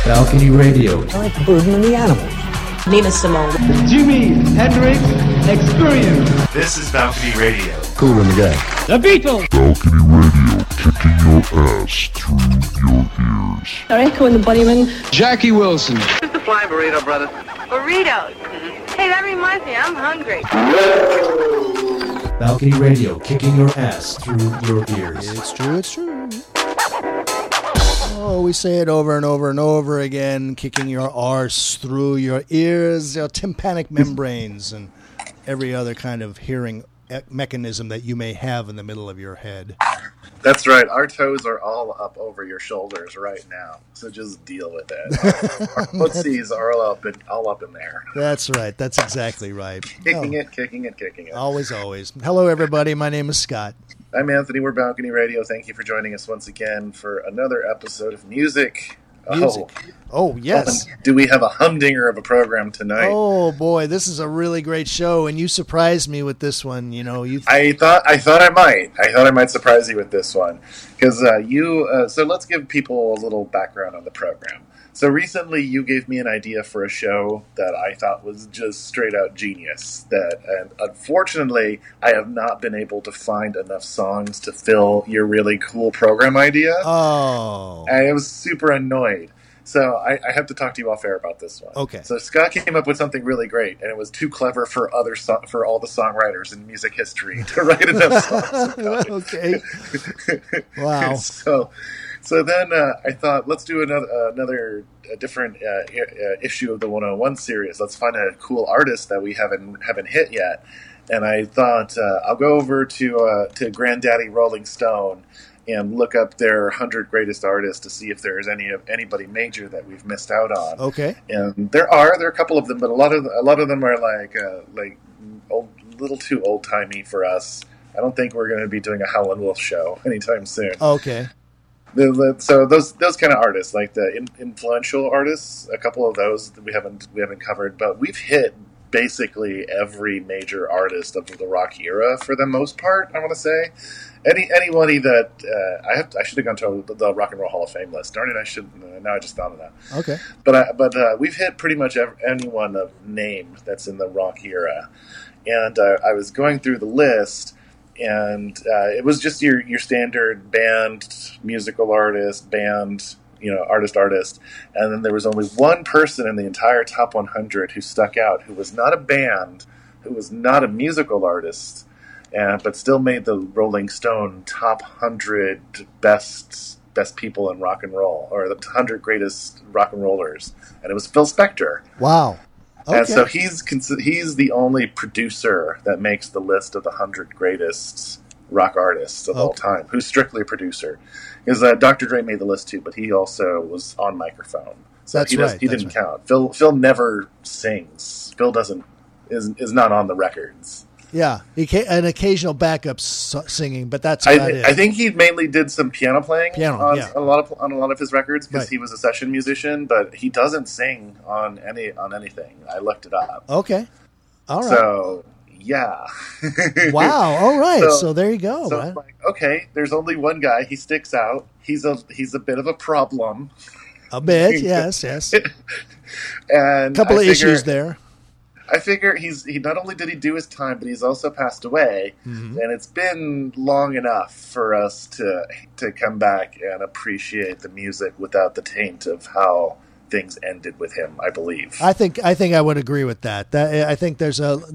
Balcony Radio. I like the bird and the animals. Nina Simone. Jimi Hendrix Experience. This is Balcony Radio. Cool in the gang. The Beatles. Balcony Radio, kicking your ass through your ears. Echo and the Bunnymen. Jackie Wilson. Who's the Flying Burrito Brothers? Burritos. Hey, that reminds me, I'm hungry. Balcony Radio, kicking your ass through your ears. It's true, it's true. Oh, we say it over and over and over again, kicking your arse through your ears, your tympanic membranes, and every other kind of hearing mechanism that you may have in the middle of your head. That's right. Our toes are all up over your shoulders right now, so just deal with it. Our footsies are all up in there. That's right. That's exactly right. Kicking it. Always, always. Hello, everybody. My name is Scott. I'm Anthony. We're Balcony Radio. Thank you for joining us once again for another episode of Music. Oh, yes. Do we have a humdinger of a program tonight? Oh, boy. This is a really great show, and you surprised me with this one. You know, I thought I might. I thought I might surprise you with this one. Because so let's give people a little background on the program. So recently you gave me an idea for a show that I thought was just straight out genius. And unfortunately, I have not been able to find enough songs to fill your really cool program idea. Oh. I was super annoyed. So I have to talk to you off air about this one. Okay. So Scott came up with something really great, and it was too clever for for all the songwriters in music history to write enough songs about it. Okay. Wow. So then I thought, let's do another different issue of the 101 series. Let's find a cool artist that we haven't hit yet. And I thought I'll go over to Granddaddy Rolling Stone and look up their 100 greatest artists to see if there's anybody major that we've missed out on. Okay. And there are a couple of them, but a lot of them are like a little too old timey for us. I don't think we're going to be doing a Howlin' Wolf show anytime soon. Okay. So those kind of artists, like the influential artists, a couple of those that we haven't covered, but we've hit basically every major artist of the rock era for the most part. I want to say anybody that I should have gone to the Rock and Roll Hall of Fame list. Darn it, now I just thought of that. Okay, but we've hit pretty much anyone of name that's in the rock era, and I was going through the list. And it was just your standard band, musical artist, artist. And then there was only one person in the entire top 100 who stuck out, who was not a band, who was not a musical artist, but still made the Rolling Stone top 100 best people in rock and roll, or the 100 greatest rock and rollers. And it was Phil Spector. Wow. Okay. And so he's the only producer that makes the list of the 100 greatest rock artists of all time, who's strictly a producer. Because Dr. Dre made the list too, but he also was on microphone. So he didn't count. Phil never sings. Phil is not on the records. Yeah, an occasional backup singing, but that's about it. I think he mainly did some piano playing on yeah. a lot of his records because he was a session musician, but he doesn't sing on anything. I looked it up. Okay, all right. So yeah, wow. All right, so there you go. So I'm like, okay, there's only one guy. He sticks out. He's a bit of a problem. A bit, yes. And couple of issues there. I figure he not only did he do his time, but he's also passed away, and it's been long enough for us to come back and appreciate the music without the taint of how things ended with him. I believe. I think I would agree with that. I think there's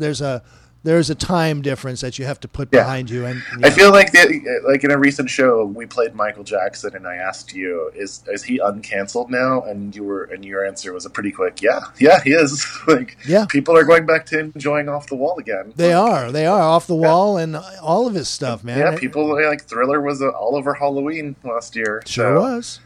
a time difference that you have to put behind you. And I feel like in a recent show we played Michael Jackson, and I asked you, is he uncanceled now? And your answer was a pretty quick, yeah, he is. People are going back to enjoying Off the Wall again. They are Off the Wall and all of his stuff, man. Yeah, people like Thriller was all over Halloween last year. Sure was.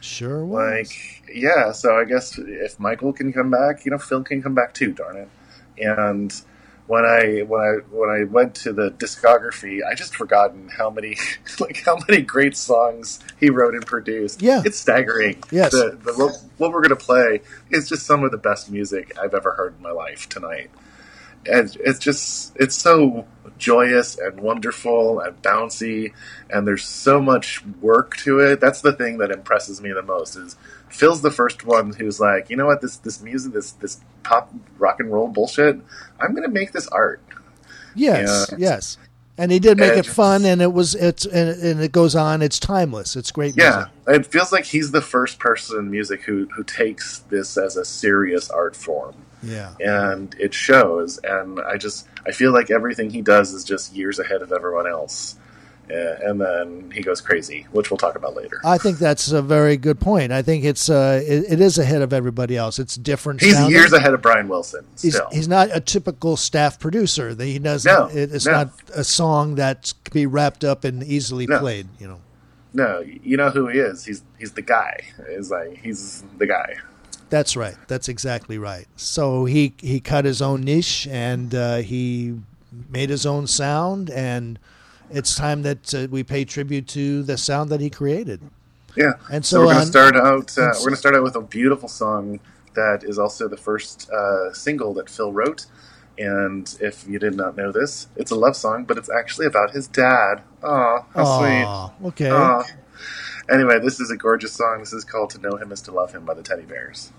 So I guess if Michael can come back, Phil can come back too. Darn it, and. When I went to the discography, I just forgotten how many great songs he wrote and produced. Yeah, it's staggering. Yes, what we're gonna play is just some of the best music I've ever heard in my life tonight. And it's so joyous and wonderful and bouncy, and there's so much work to it. That's the thing that impresses me the most. Is Phil's the first one who's like, you know what, this music, this pop rock and roll bullshit, I'm going to make this art. Yes, yes. And he did make it fun, and it goes on. It's timeless. It's great music. Yeah, it feels like he's the first person in music who takes this as a serious art form. Yeah, and it shows. And I feel like everything he does is just years ahead of everyone else. And then he goes crazy, which we'll talk about later. I think that's a very good point. I think it is ahead of everybody else. It's different. He's years ahead of Brian Wilson. He's not a typical staff producer. He doesn't. No, it's not a song that can be wrapped up and easily played. No, you know who he is. He's the guy. He's the guy. That's right. That's exactly right. So he cut his own niche, and he made his own sound, and it's time that we pay tribute to the sound that he created. Yeah. And so we're going to start out. We're going to start out with a beautiful song that is also the first single that Phil wrote. And if you did not know this, it's a love song, but it's actually about his dad. Aw, how sweet. Okay. Aww. Anyway, this is a gorgeous song. This is called "To Know Him Is to Love Him" by the Teddy Bears.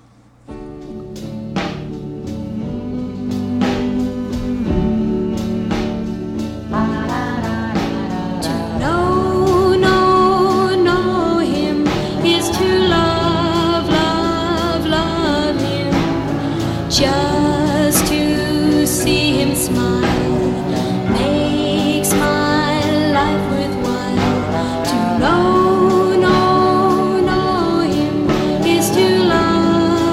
Just to see him smile makes my life worthwhile. To know him is to love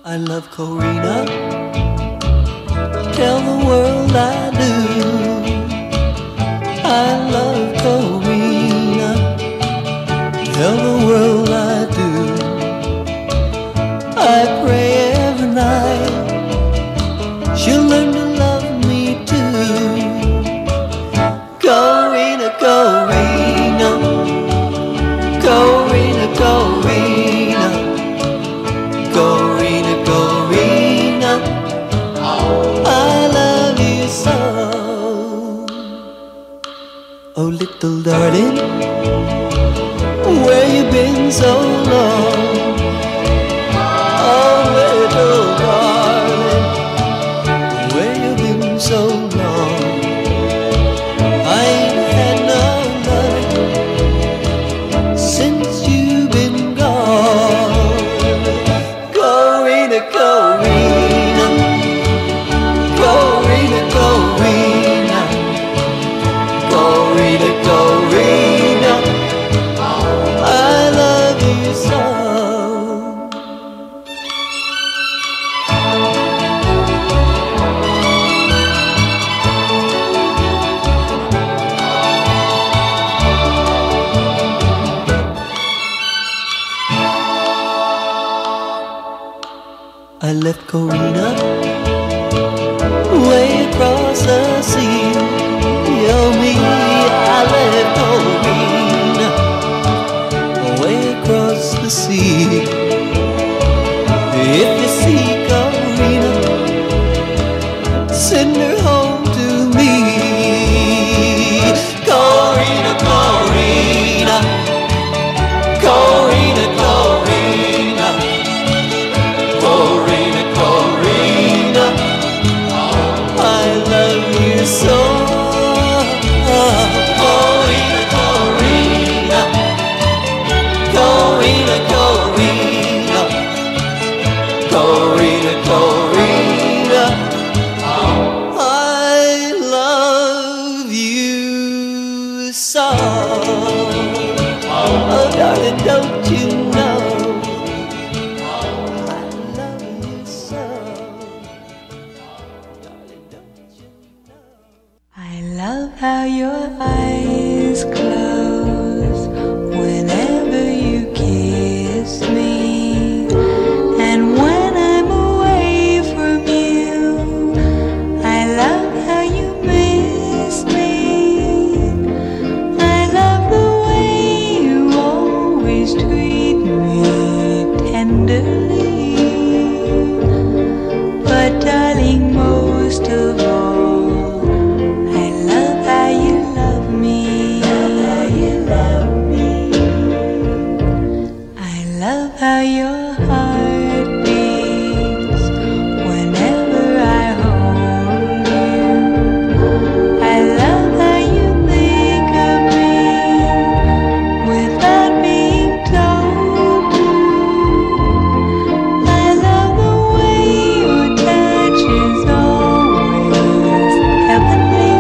I love Corina. Tell the world I do. I love Corina. Tell the world I do. I pray every night she'll learn to love me too. Corina, Corina, Corina, Corina, Corina, Corina, I love you so. Oh, little darling, where you been so long? Oh, little darling, where you been so long? I ain't had no loving since you've been gone. Corina, Corina, Corina, Corina, Corina, Corina, I love you so. I left Corina way across the sea. Oh me, I left Corina way across the sea. If you see Corina, send her home to me. Corina, Corina, Corina, Corina, Corina, Corina, I love you so. Corina, Corina, Corina, Corina, Corina, Corina, I love you so. Oh, darling, don't you know? I love how your eyes close whenever you kiss me, and when I'm away from you, I love how you miss me. I love the way you always treat me tenderly, but darling, most of all, I love how you love me. I love how your heart beats whenever I hold you. I love how you think of me without being told to. I love the way your touch is always heavenly,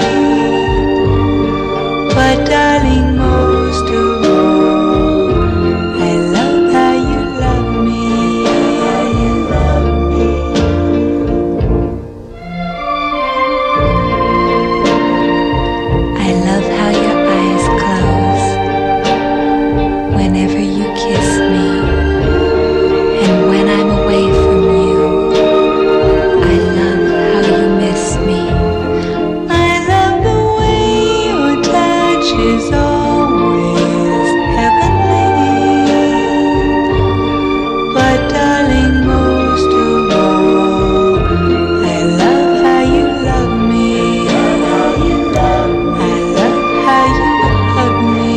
but darling, most of all, I love how you love me. I love how your eyes close whenever you kiss me, and when I'm away from you, I love how you miss me. I love the way your touch is always heavenly, but darling, most of all, I love how you love me. I love how you hug me.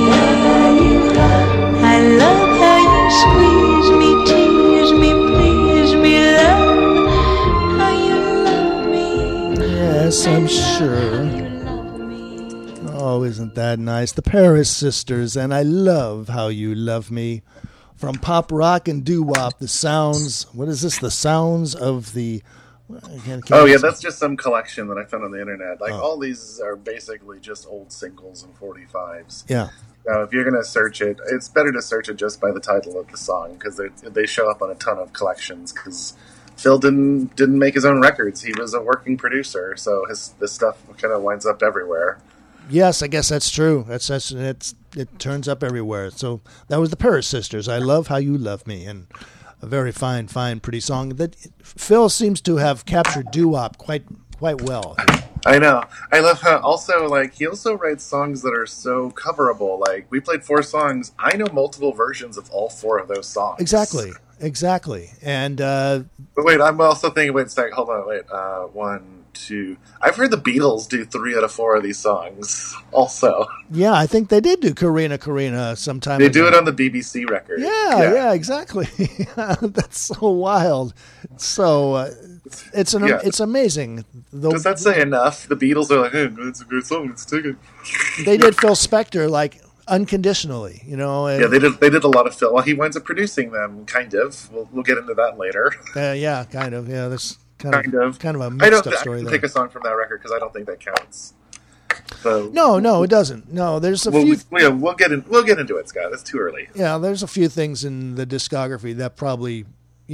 I love how you squeeze me, tease me, please me, love how you love me. Yes, I'm sure. You love me. Oh, isn't that nice? The Paris Sisters, and I love how you love me. From pop rock and doo-wop, the sounds. What is this? The sounds of the. Oh yeah, that's just some collection that I found on the internet. Like all these are basically just old singles and 45s. Yeah. Now, if you're going to search it, it's better to search it just by the title of the song because they show up on a ton of collections. Because Phil didn't make his own records; he was a working producer, so this stuff kind of winds up everywhere. Yes, I guess that's true. It turns up everywhere. So that was the Paris Sisters. I Love How You Love Me, and a very fine, pretty song that Phil seems to have captured doo-wop quite well. I know. I love how also he also writes songs that are so coverable. Like we played 4 songs. I know multiple versions of all 4 of those songs. Exactly. And but wait, I'm also thinking. Wait a second. Hold on. Wait. 1, 2. I've heard the Beatles do 3 out of 4 of these songs. Also. Yeah, I think they did do Carina sometime. They do it on the BBC record. Yeah, exactly. That's so wild. So it's amazing. Does that say enough? The Beatles are like, hey, it's a good song. Let's take it. They did Phil Spector unconditionally, Yeah, they did a lot of Phil. Well, he winds up producing them, kind of. We'll get into that later. Yeah, kind of. Yeah, that's kind of a I mixed up story. I take a song from that record because I don't think that counts. So No, it doesn't. No, there's few. We'll get into it, Scott. It's too early. Yeah, there's a few things in the discography that probably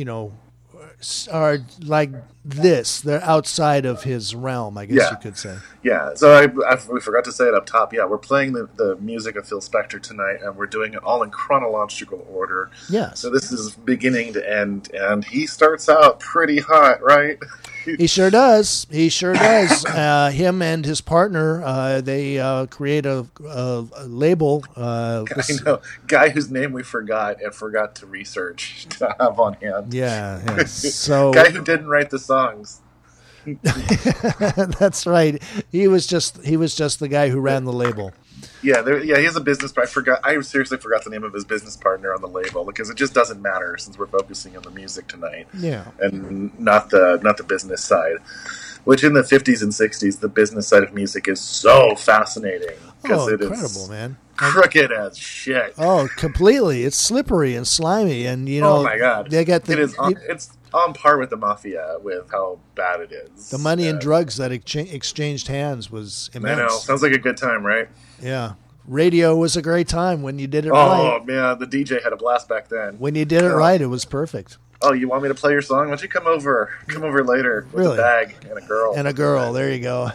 are like this. They're outside of his realm, I guess you could say. Yeah, so we forgot to say it up top. Yeah, we're playing the music of Phil Spector tonight, and we're doing it all in chronological order. Yes. So this is beginning to end, and he starts out pretty hot, right? He sure does. Him and his partner, they create a label. I know. Guy whose name we forgot to research to have on hand. Yeah. So guy who didn't write the songs. That's right. He was just the guy who ran the label. Yeah, he has a business. But I seriously forgot the name of his business partner on the label because it just doesn't matter since we're focusing on the music tonight. Yeah, and not the business side. Which in the 50s and 60s, the business side of music is so fascinating because it incredible, is man. Crooked as shit. Oh, completely. It's slippery and slimy, and oh my god, it's on par with the mafia with how bad it is. The money and drugs that exchanged hands was immense. I know. Sounds like a good time, right? Yeah. Radio was a great time when you did it right. Oh, man. The DJ had a blast back then. When you did it right, it was perfect. Oh, you want me to play your song? Why don't you come over? Come over later with a bag and a girl. And a girl. There you go.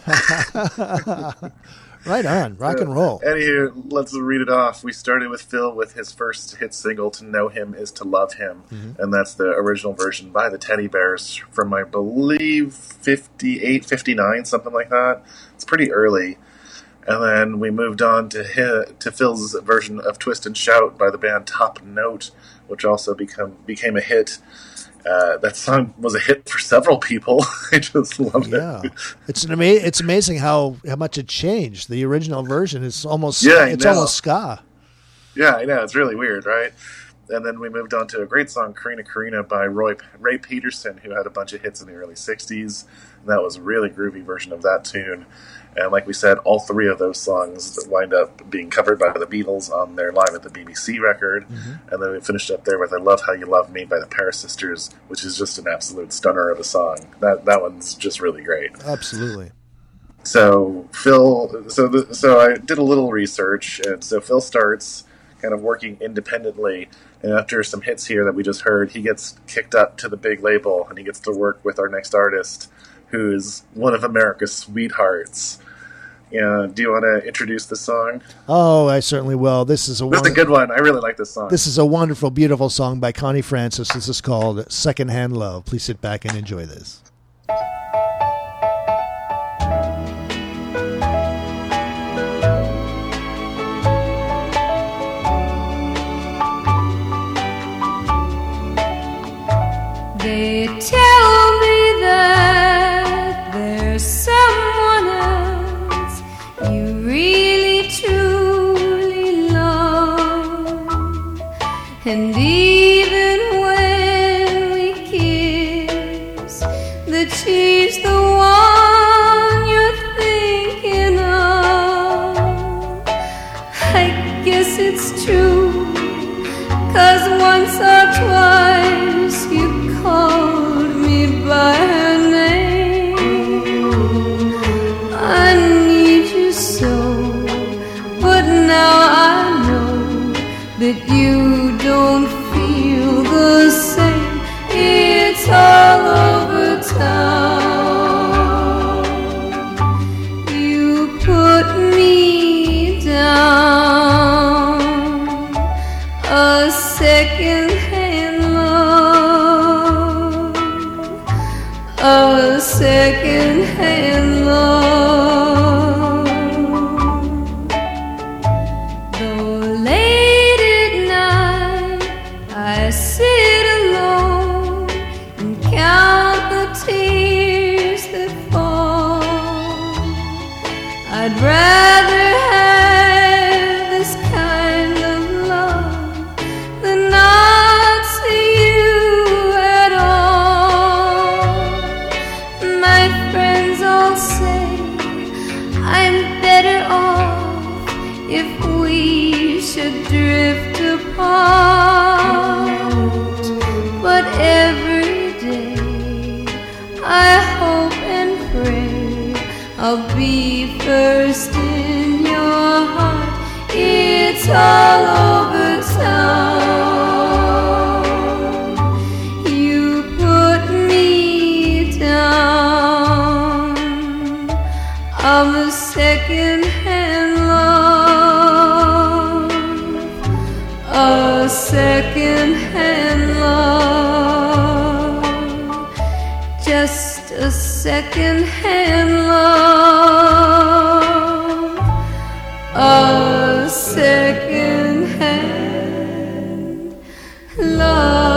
Right on. Rock and roll. Anywho, let's read it off. We started with Phil with his first hit single, To Know Him Is to Love Him. Mm-hmm. And that's the original version by the Teddy Bears from, I believe, 58, 59, something like that. It's pretty early. And then we moved on to Phil's version of Twist and Shout by the band Top Note, which also became a hit. That song was a hit for several people. I just love it. Yeah, it's amazing how much it changed. The original version is almost almost ska. Yeah, I know. It's really weird, right? And then we moved on to a great song, Carina by Ray Peterson, who had a bunch of hits in the early 60s. And that was a really groovy version of that tune. And like we said, all 3 of those songs wind up being covered by the Beatles on their Live at the BBC record. Mm-hmm. And then we finished up there with I Love How You Love Me by the Paris Sisters, which is just an absolute stunner of a song. That one's just really great. Absolutely. So Phil, so I did a little research, and so Phil starts kind of working independently, and after some hits here that we just heard, he gets kicked up to the big label, and he gets to work with our next artist, who's one of America's sweethearts. Do you want to introduce the song? Oh, I certainly will. This is a good one. I really like this song. This is a wonderful, beautiful song by Connie Francis. This is called Secondhand Love. Please sit back and enjoy this. They tell me that there's someone else you really truly love, and even when we kiss, that she's the one you're thinking of. I guess it's true, 'cause once or twice you called second-hand love. Though late at night I sit alone and count the tears that fall, I'd rather have this kind of love than not see you at all. My friends all say I'm better off if we should drift apart, but every day I hope and pray I'll be first in your heart. It's all over town. You put me down. I'm a second-hand love, a second-hand love, just a second-hand love, a second-hand love.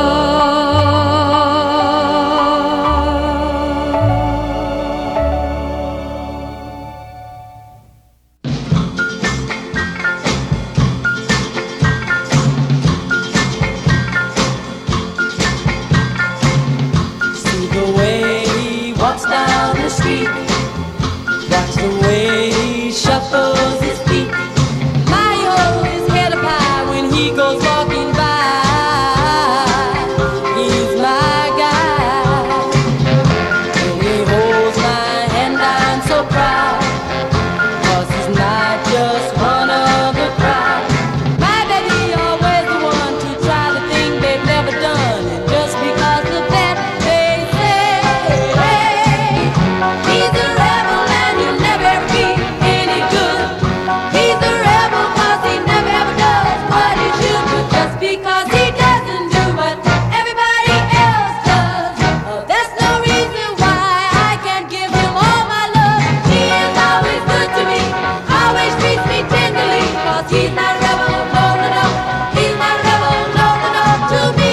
See the way he walks down the street, watch the way he shuffles his feet. My hold his head up high when he goes walking by. He's my guy. When he holds my hand, I'm so proud, 'cause he's not just one of the crowd. My baby always the one to try the thing they've never done, and just because of that they say, hey, he's a rebel and he'll never ever be any good. He's a rebel 'cause he never ever does what he should, but just because he doesn't do what everybody else does, oh, that's no reason why I can't give him all my love. He is always good to me, always treats me tenderly, 'cause he's not rebel, no, no, no. He's not rebel, no, no, no, to me.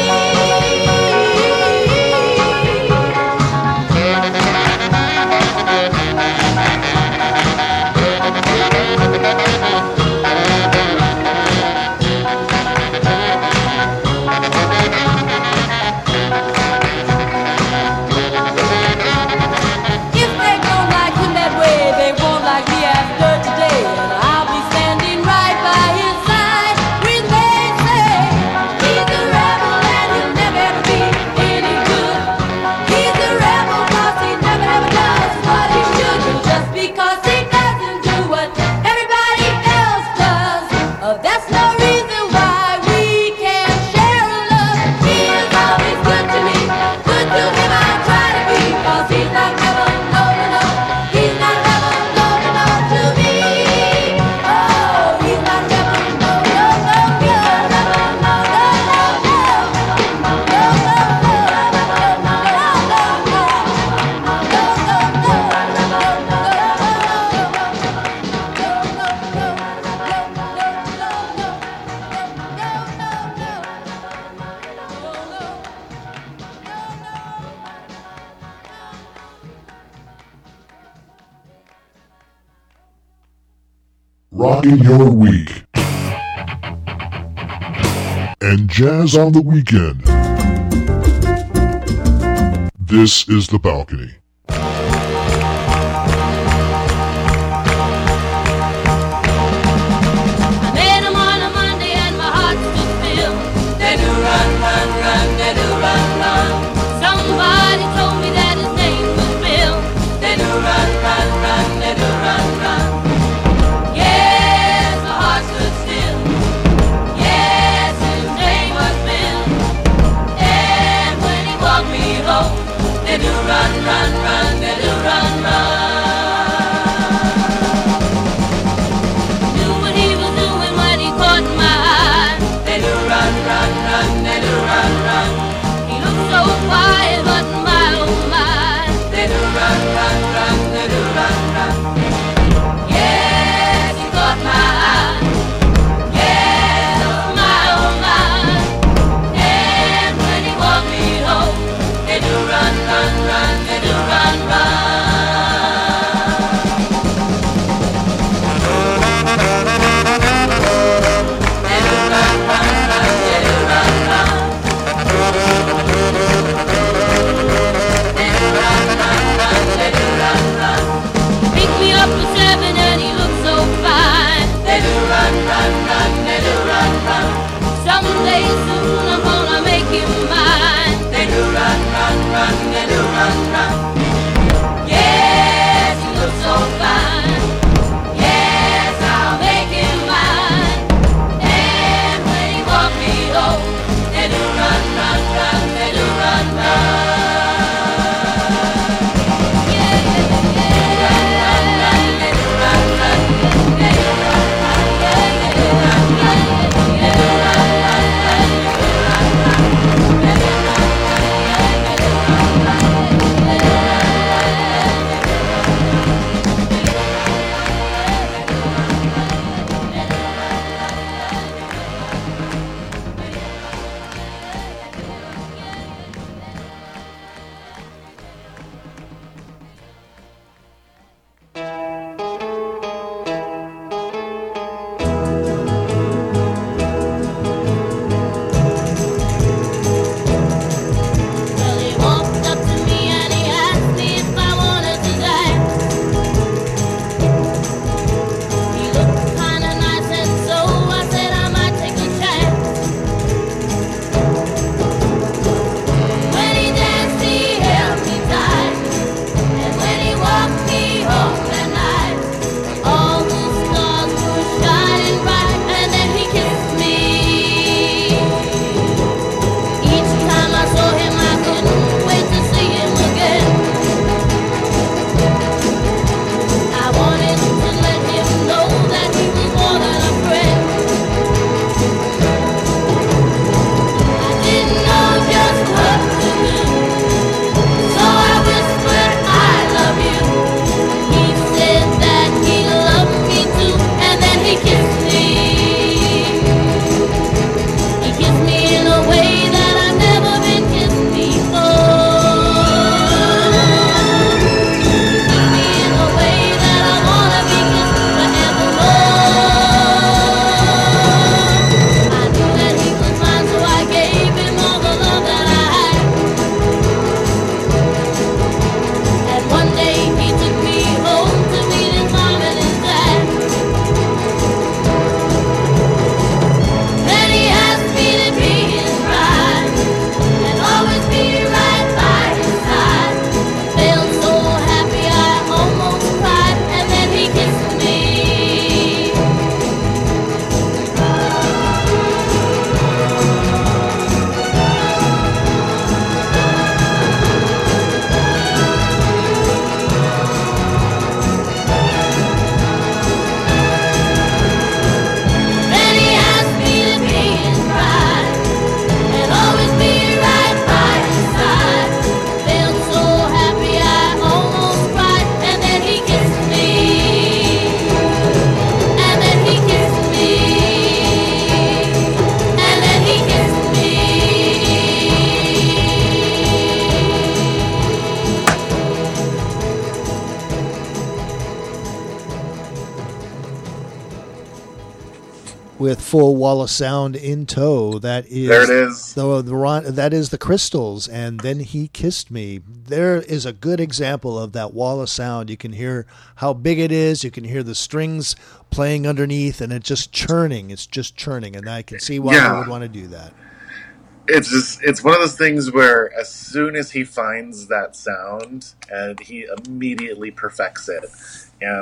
If they don't like him that way, they won't like me after today, and I'll be standing right by his side when they say he's a rebel and he'll never ever be any good. He's a rebel 'cause he never ever does what he should, and just because he doesn't do what everybody else does, oh, that's no reason why we can't share a love. He is always good to me, good to him I try to be, 'cause he's not rebel, no, no, no. He's not rebel, no, no, no, to me. Oh, he's not rebel, no, no, no, no, rebel, no, no, no, no. No, no, no, rebel, no, no, no, no. No, no, no, rebel, no, no, Rocking your week. And jazz on the weekend. This is The Balcony. I met him on a Monday and my heart stood still. They do run, run, run, they do run, run. Somebody told me that his name was Bill. They do run, run, run, they do run, run. Yes, my heart stood still. Yes, his name was Bill. And when he walked me home, they do run, run, run, they do run, run. Knew what he was doing when he caught my eye. They do run, run, run, they do run, run. He looked so quiet, but my oh my. They with full wall of sound in tow. That is There it is. That is the Crystals, and Then He Kissed Me. There is a good example of that wall of sound. You can hear how big it is. You can hear the strings playing underneath, and it's just churning. It's just churning, and I can see why you would want to do that. It's one of those things where as soon as he finds that sound, and he immediately perfects it, and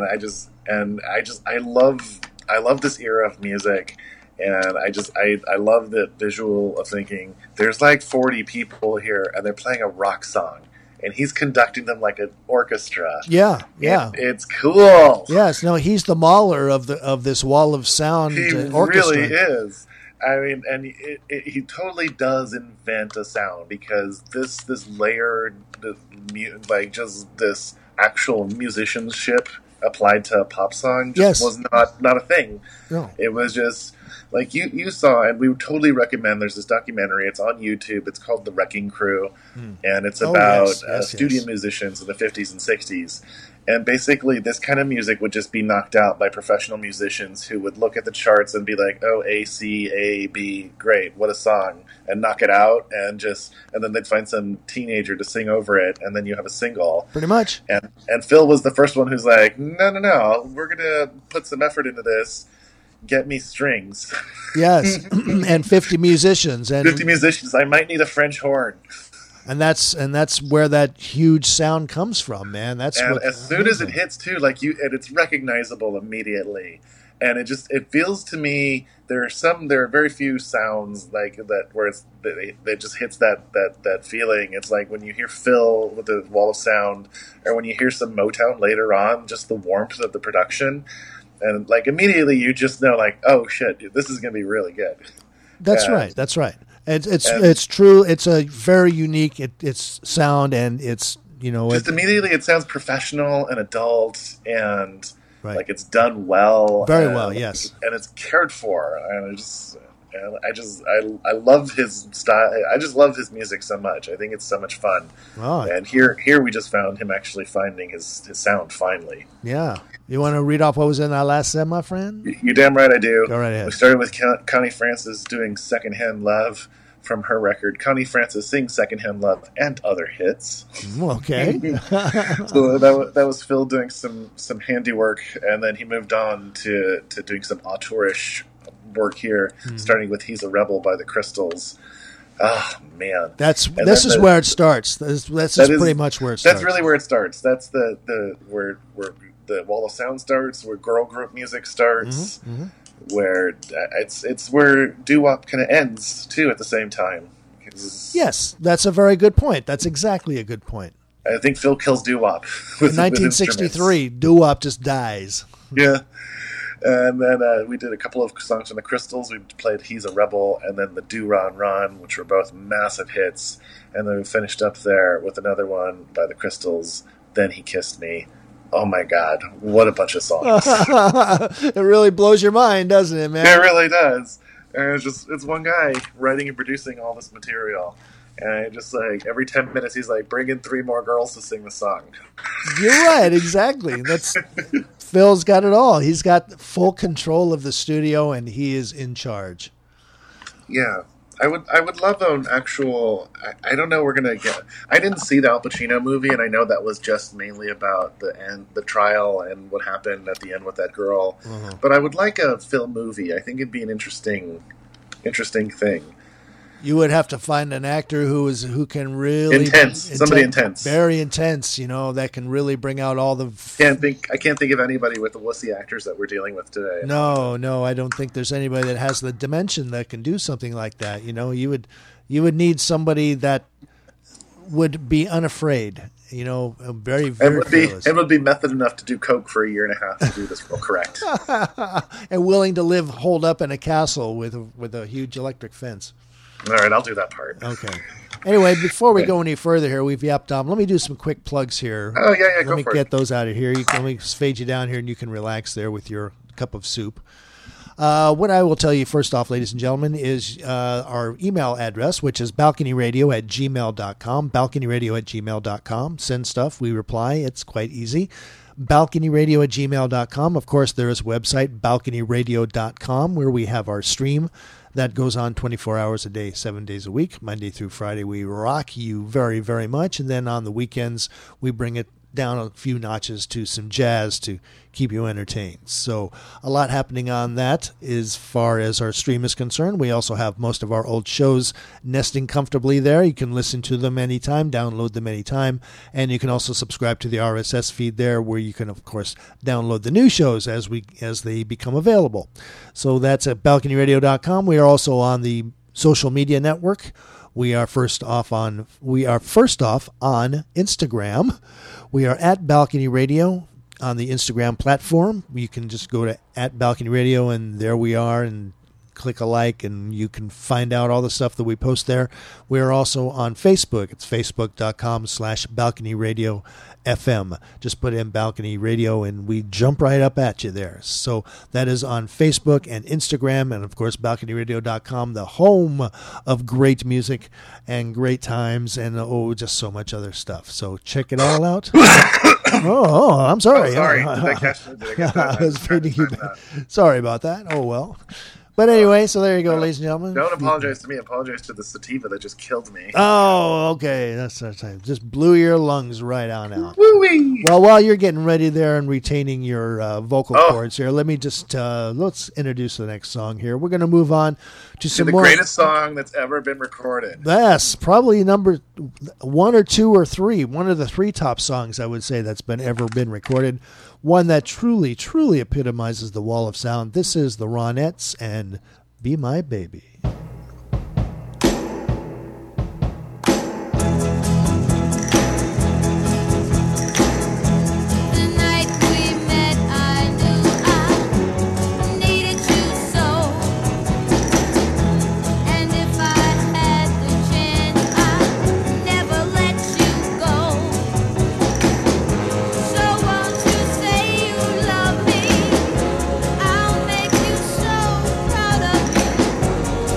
I love this era of music, and I love the visual of thinking there's like 40 people here and they're playing a rock song and he's conducting them like an orchestra. Yeah. It's cool. Yes, no, he's the Mahler of this wall of sound orchestra. He really is. I mean, and he totally does invent a sound, because this layered, like just this actual musicianship applied to a pop song just was not a thing. No. It was just like you saw, and we would totally recommend. There's this documentary. It's on YouTube. It's called The Wrecking Crew, and it's about studio musicians in the 50s and 60s. And basically, this kind of music would just be knocked out by professional musicians who would look at the charts and be like, "Oh, A, C, A, B, great, what a song!" and knock it out, and then they'd find some teenager to sing over it, and then you have a single. Pretty much. And Phil was the first one who's like, "No, we're gonna put some effort into this. Get me strings." Yes, and 50 musicians. 50 musicians. I might need a French horn. And that's where that huge sound comes from, man. As soon as it hits too, and it's recognizable immediately. And it feels to me there are very few sounds like that where it just hits that feeling. It's like when you hear Phil with the wall of sound, or when you hear some Motown later on, just the warmth of the production, and like immediately you just know, like, oh shit, this is gonna be really good. That's right. It's true. It's a very unique it's sound, and it's immediately it sounds professional and adult, and like it's done well, very well, yes, and it's cared for, and I love his style. I just love his music so much. I think it's so much fun. Oh. And here we just found him actually finding his sound finally. Yeah. You want to read off what was in our last set, my friend? You're damn right I do. Go right ahead. We started with Connie Francis doing Secondhand Love from her record. Connie Francis sings Secondhand Love and other hits. Okay. So that was Phil doing some handiwork, and then he moved on to doing some auteurish work here, starting with He's a Rebel by the Crystals. Oh man, this is where it starts. This is pretty much where it starts. That's really where it starts. That's where the wall of sound starts, where girl group music starts, where it's where doo-wop kind of ends too at the same time. Yes, that's a very good point. That's exactly a good point. I think Phil kills doo-wop. In 1963, doo-wop just dies. Yeah. And then we did a couple of songs from the Crystals. We played He's a Rebel, and then the Do Ron Ron, which were both massive hits. And then we finished up there with another one by the Crystals, Then He Kissed Me. Oh my God, what a bunch of songs. It really blows your mind, doesn't it, man? It really does. And it's one guy writing and producing all this material. And just like every 10 minutes, he's like, bring in 3 more girls to sing the song. You're right, exactly. Phil's got it all. He's got full control of the studio, and he is in charge. Yeah, I would love an actual. I don't know. We're gonna get. I didn't see the Al Pacino movie, and I know that was just mainly about the trial and what happened at the end with that girl. Mm-hmm. But I would like a film movie. I think it'd be an interesting thing. You would have to find an actor who can really somebody intense, very intense. That can really bring out all the. I can't think of anybody with the wussy actors that we're dealing with today. No, I don't think there's anybody that has the dimension that can do something like that. You would need somebody that would be unafraid. Very, very fearless. It would be method enough to do coke for a year and a half to do this real correct, and willing to live holed up in a castle with a huge electric fence. All right, I'll do that part. Okay. Anyway, before we go any further here, we've yapped on. Let me do some quick plugs here. Oh, yeah, Let me get those out of here. Let me fade you down here, and you can relax there with your cup of soup. What I will tell you first off, ladies and gentlemen, is our email address, which is balconyradio@gmail.com, balconyradio@gmail.com. Send stuff. We reply. It's quite easy. balconyradio@gmail.com. Of course, there is a website, balconyradio.com, where we have our stream that goes on 24 hours a day, 7 days a week, Monday through Friday. We rock you very, very much. And then on the weekends, we bring it down a few notches to some jazz to keep you entertained. So a lot happening on that as far as our stream is concerned. We also have most of our old shows nesting comfortably there. You can listen to them anytime, download them anytime, and you can also subscribe to the RSS feed there, where you can, of course, download the new shows as they become available. So that's at balconyradio.com. We are also on the social media network. We are first off on Instagram. We are at Balcony Radio on the Instagram platform. You can just go to at Balcony Radio, and there we are, and click a like, and you can find out all the stuff that we post there. We are also on Facebook. It's facebook.com/balconyradio.fm. Just put in Balcony Radio, and we jump right up at you there. So that is on Facebook and Instagram, and of course, balconyradio.com, the home of great music and great times, and just so much other stuff. So check it all out. I'm sorry. Oh, sorry. Did I catch that? I was fading you back. Sorry about that. Oh, well. But anyway, so there you go, ladies and gentlemen. Don't apologize to me. Apologize to the sativa that just killed me. Oh, okay. That's just blew your lungs right on out. Woo-wee. Well, while you're getting ready there and retaining your vocal cords here, let me just let's introduce the next song here. We're going to move on to some more. The greatest song that's ever been recorded. Yes, probably number 1 or 2 or 3. One of the 3 top songs, I would say, that's ever been recorded. One that truly, truly epitomizes the wall of sound. This is the Ronettes and Be My Baby. I'll make you so proud of me.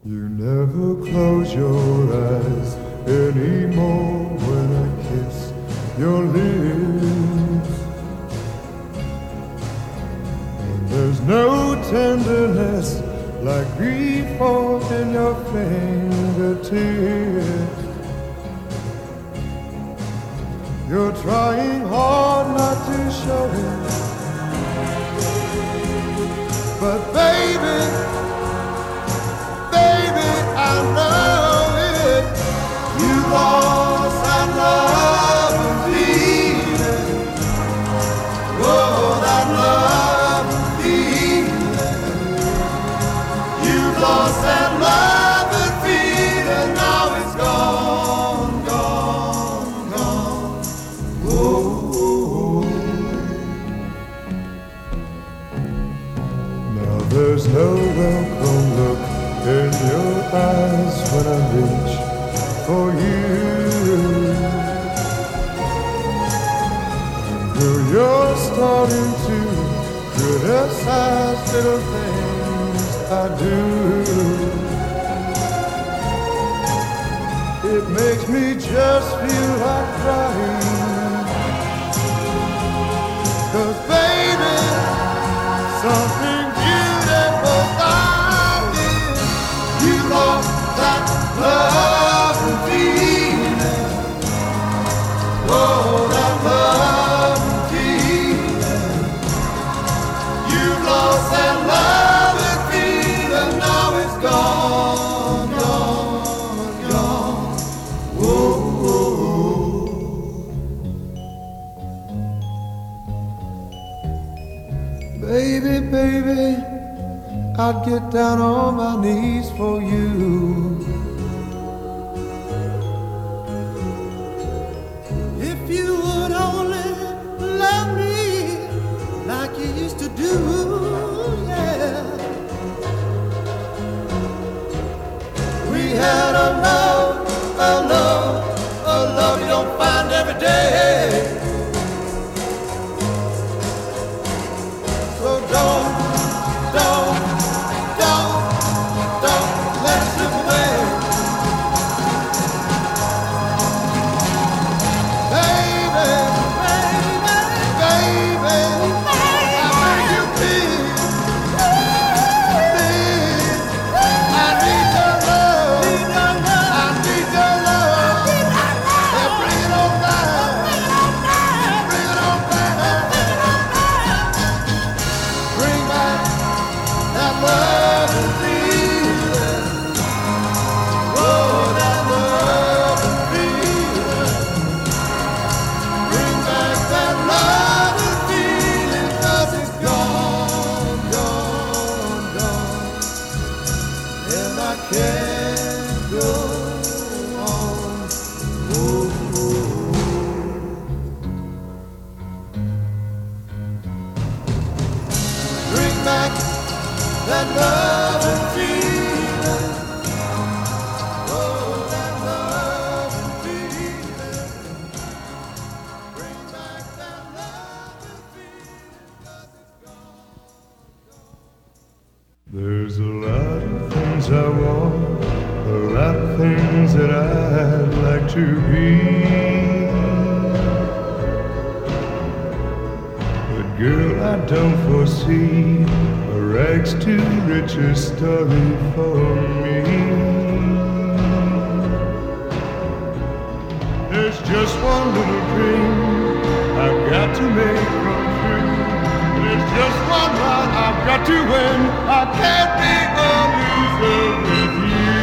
You never close your eyes anymore when I kiss your lips. And there's no tenderness like before in your fingertips. You're trying hard not to show it, but baby, I know it. You lost that love and feeling. Oh, that love and feeling. You lost that love and feeling. Now it's gone, gone, gone. Oh. Now there's no welcome look in your eyes when I reach for you. And though you're starting to criticize little things I do, it makes me just feel like crying. 'Cause baby, something beautiful you lost that love and feeling. Oh, that love and feeling. You lost that love and feeling. Now it's gone, gone, gone. Whoa, whoa. Baby, baby, I'd get down on my knees for you. If you would only love me like you used to do, yeah. We had a love you don't find every day. So don't let it slip away. Baby, I beg you please, I need your love, I need your love. Yeah, bring it on down, bring it on down. Bring back that love and feeling. Oh, that love and feeling. Bring back that love and feeling. 'Cause it's gone, gone, gone. And I can't go on. Oh. Bring back that love and feeling. Oh, that love and feeling. Bring back that love and feeling. 'Cause it's gone, gone. There's a lot of things I want, a lot of things that I'd like to be. But girl, I don't foresee a rags to riches story for me. There's just one little dream I've got to make come true. There's just one run I've got to win. I can't be a loser with you.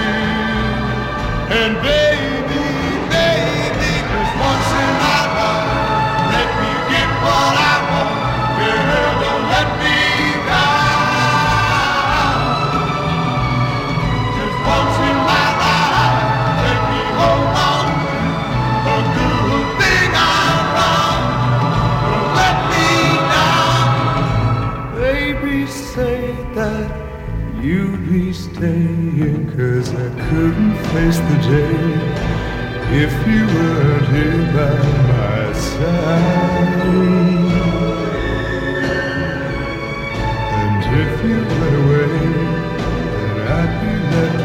And baby, just once in my life, let me get what I want. Girl, don't let me down. Just once in my life, let me hold on to a good thing I'm wrong. Don't let me down. Baby, say that you'd be staying, 'cause I couldn't face the day if you weren't here by my side. And if you went away, then I'd be left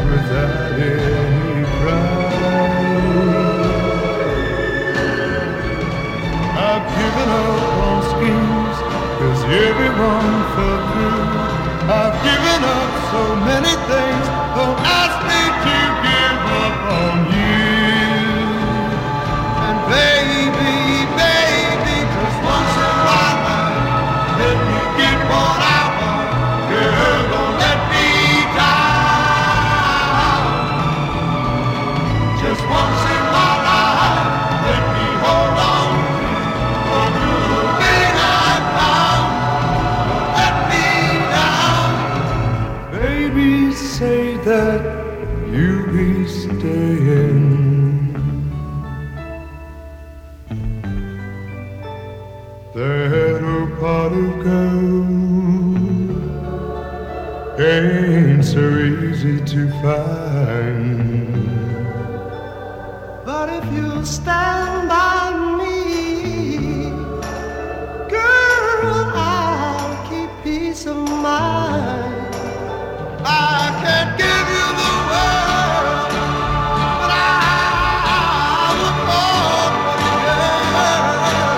everyone fell through. I've given up so many things. Don't ask me to give up on you. And baby, baby, just once in my life, let me get what I want. Girl, don't let me down. Just once in my life, let me hold on to a good thing I found. Don't let me down. Baby, say that you'll be staying. That old pot of gold ain't so easy to find. But if you stand by me, girl, I'll keep peace of mind. I can't give you the world, but I would fall for you, girl.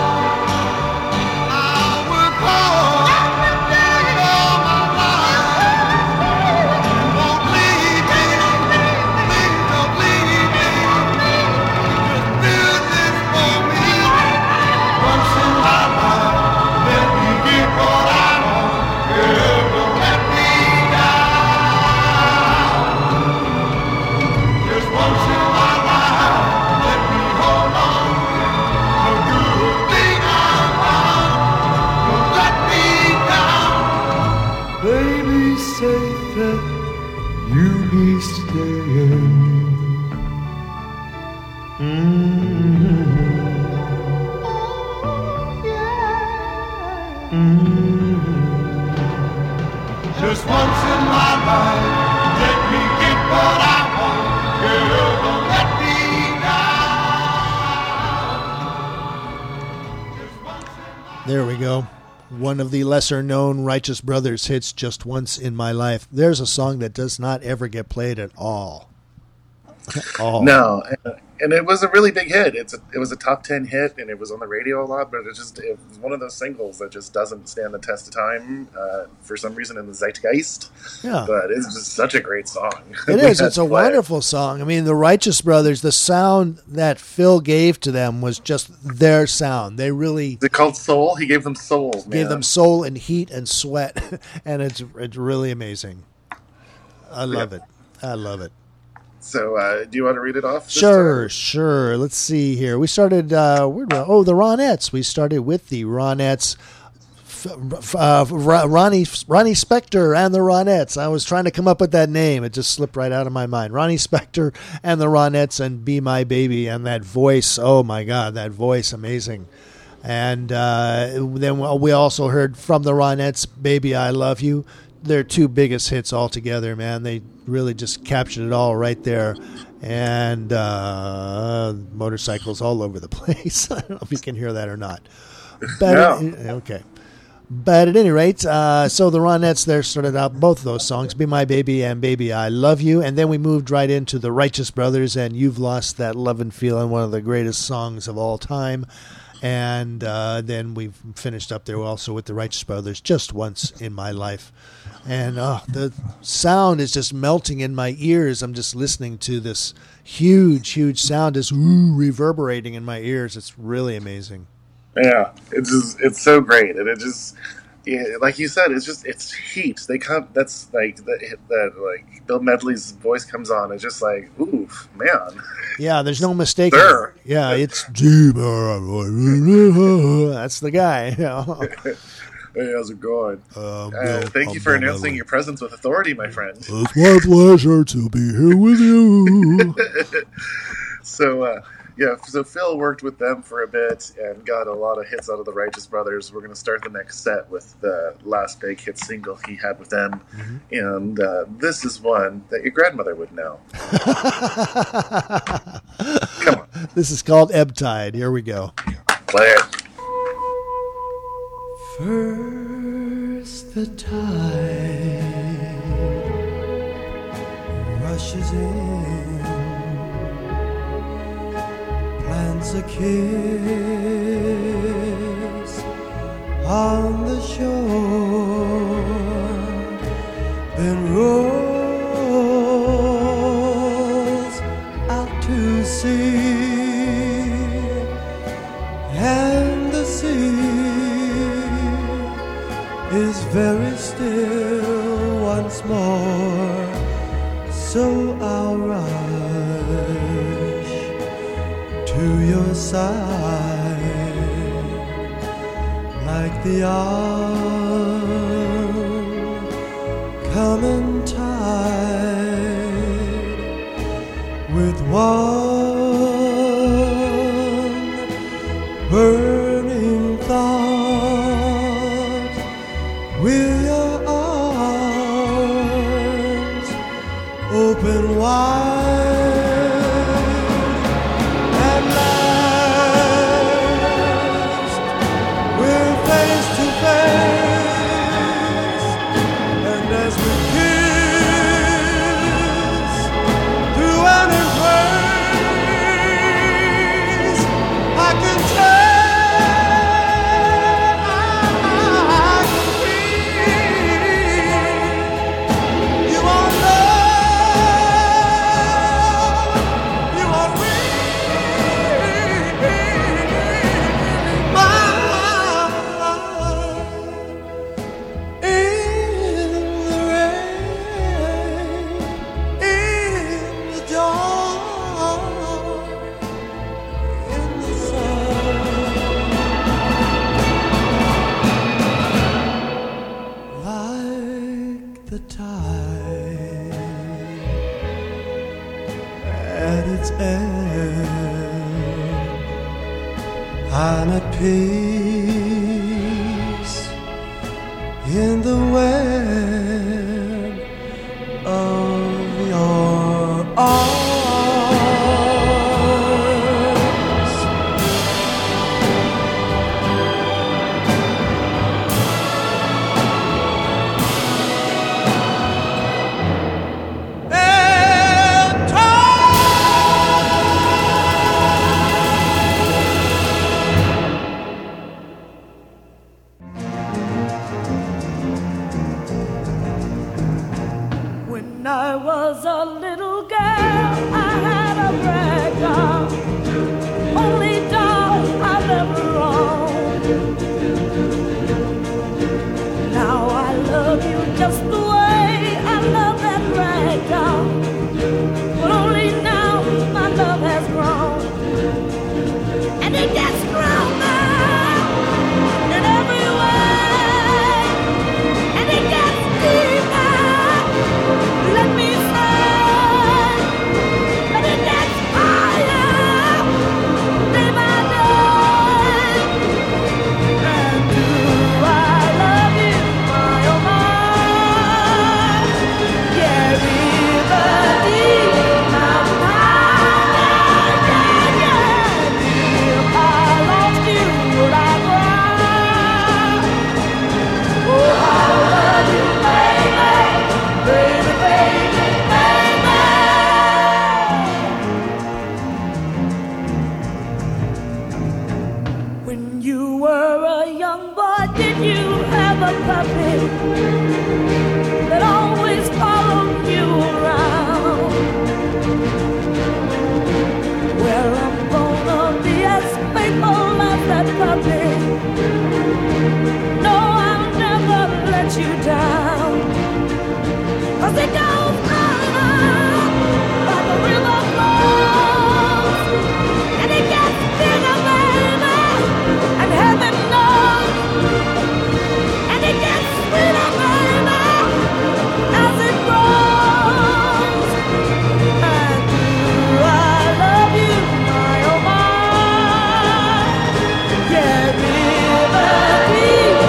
I would fall every day all my life. You won't leave me, please don't leave me. Just do this for me. Once in my life, let me get what I want. Girl, don't let me down. Just once in my life, let me hold on to a good thing I found. Don't let me down. Baby, say that you'll be staying. Just once in my life, let me get what I want. Girl, don't let me down. Just once in my There we go. One of the lesser known Righteous Brothers hits, Just Once in My Life. There's a song that does not ever get played at all. No, and it was a really big hit. It was a top 10 hit, and it was on the radio a lot. But it was one of those singles that just doesn't stand the test of time for some reason in the zeitgeist. Yeah. But it's just such a great song. It is. It's a wonderful song. I mean, the Righteous Brothers, the sound that Phil gave to them was just their sound. They really... Is it called soul? He gave them soul, man. Gave them soul and heat and sweat, and it's really amazing. I love it. I love it. So, do you want to read it off? Sure. Let's see here. We started, the Ronettes. We started with the Ronettes. Ronnie Spector and the Ronettes. I was trying to come up with that name. It just slipped right out of my mind. Ronnie Spector and the Ronettes and Be My Baby, and that voice. Oh, my God, that voice. Amazing. And then we also heard from the Ronettes, Baby, I Love You. Their two biggest hits altogether, man. They really just captured it all right there. And motorcycles all over the place. I don't know if you can hear that or not. But okay. But at any rate, so the Ronettes there started out both of those songs, Be My Baby and Baby I Love You. And then we moved right into the Righteous Brothers and You've Lost That Lovin' Feelin', one of the greatest songs of all time. And then we finished up there also with the Righteous Brothers, Just Once in My Life. And the sound is just melting in my ears. I'm just listening to this huge, huge sound just reverberating in my ears. It's really amazing. Yeah, it's so great. And it just, like you said, it's heat. That's like like Bill Medley's voice comes on. It's just like, oof, man. Yeah, there's no mistaking. Yeah, it's that's the guy. Hey, how's it going? Thank you for announcing your presence with authority, my friend. It's my pleasure to be here with you. So Phil worked with them for a bit and got a lot of hits out of the Righteous Brothers. We're going to start the next set with the last big hit single he had with them. Mm-hmm. And this is one that your grandmother would know. Come on. This is called Ebb Tide. Here we go. Play it. First the tide rushes in, plants a kiss on the shore, then rolls out to sea, and the sea is very still once more. So I'll rush to your side like the oncoming tide, with one burning thought. Will your arms open wide at last? We're face to face, and as we kiss through an embrace, I can tell. I'm at peace in the web of your arms. I was a little girl, I had a rag doll, only doll I've ever owned. Now I love you just the way I love that rag doll, but only now my love has grown, and it gets stronger in every way, and it gets deeper. Let me say, but it gets higher day by day. And do I love you, my oh my? Yeah, river deep, mountain high, yeah, yeah. If I lost you, would I cry? Oh, I love you, baby, baby, baby, baby. When you were a young boy, did you have a puppy that always followed you around? Well, I'm gonna be as faithful as that puppy. No, I'll never let you down. 'Cause it goes on like a river flows, and it gets bigger, baby, and heaven knows, and it gets sweeter, baby, as it grows. And do I love you, my oh my? Yeah, river deep,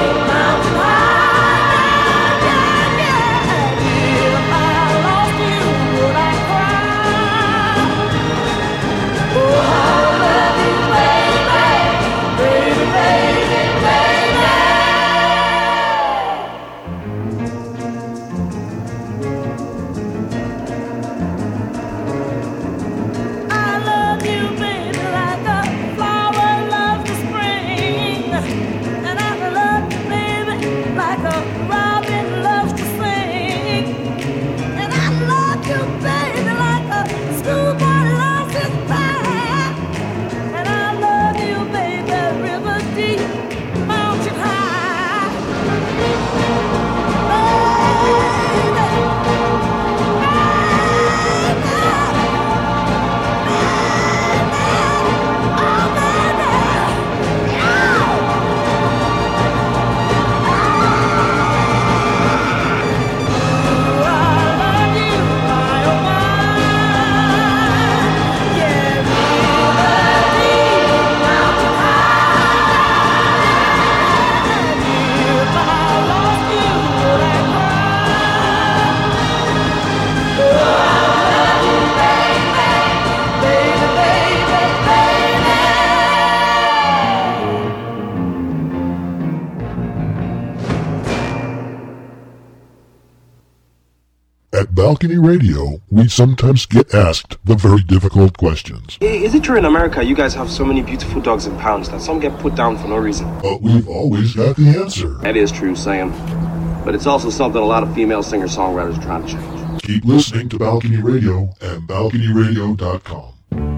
Balcony Radio, we sometimes get asked the very difficult questions. Is it true in America you guys have so many beautiful dogs in pounds that some get put down for no reason? But we've always got the answer. That is true, Sam. But it's also something a lot of female singer-songwriters are trying to change. Keep listening to Balcony Radio and balconyradio.com.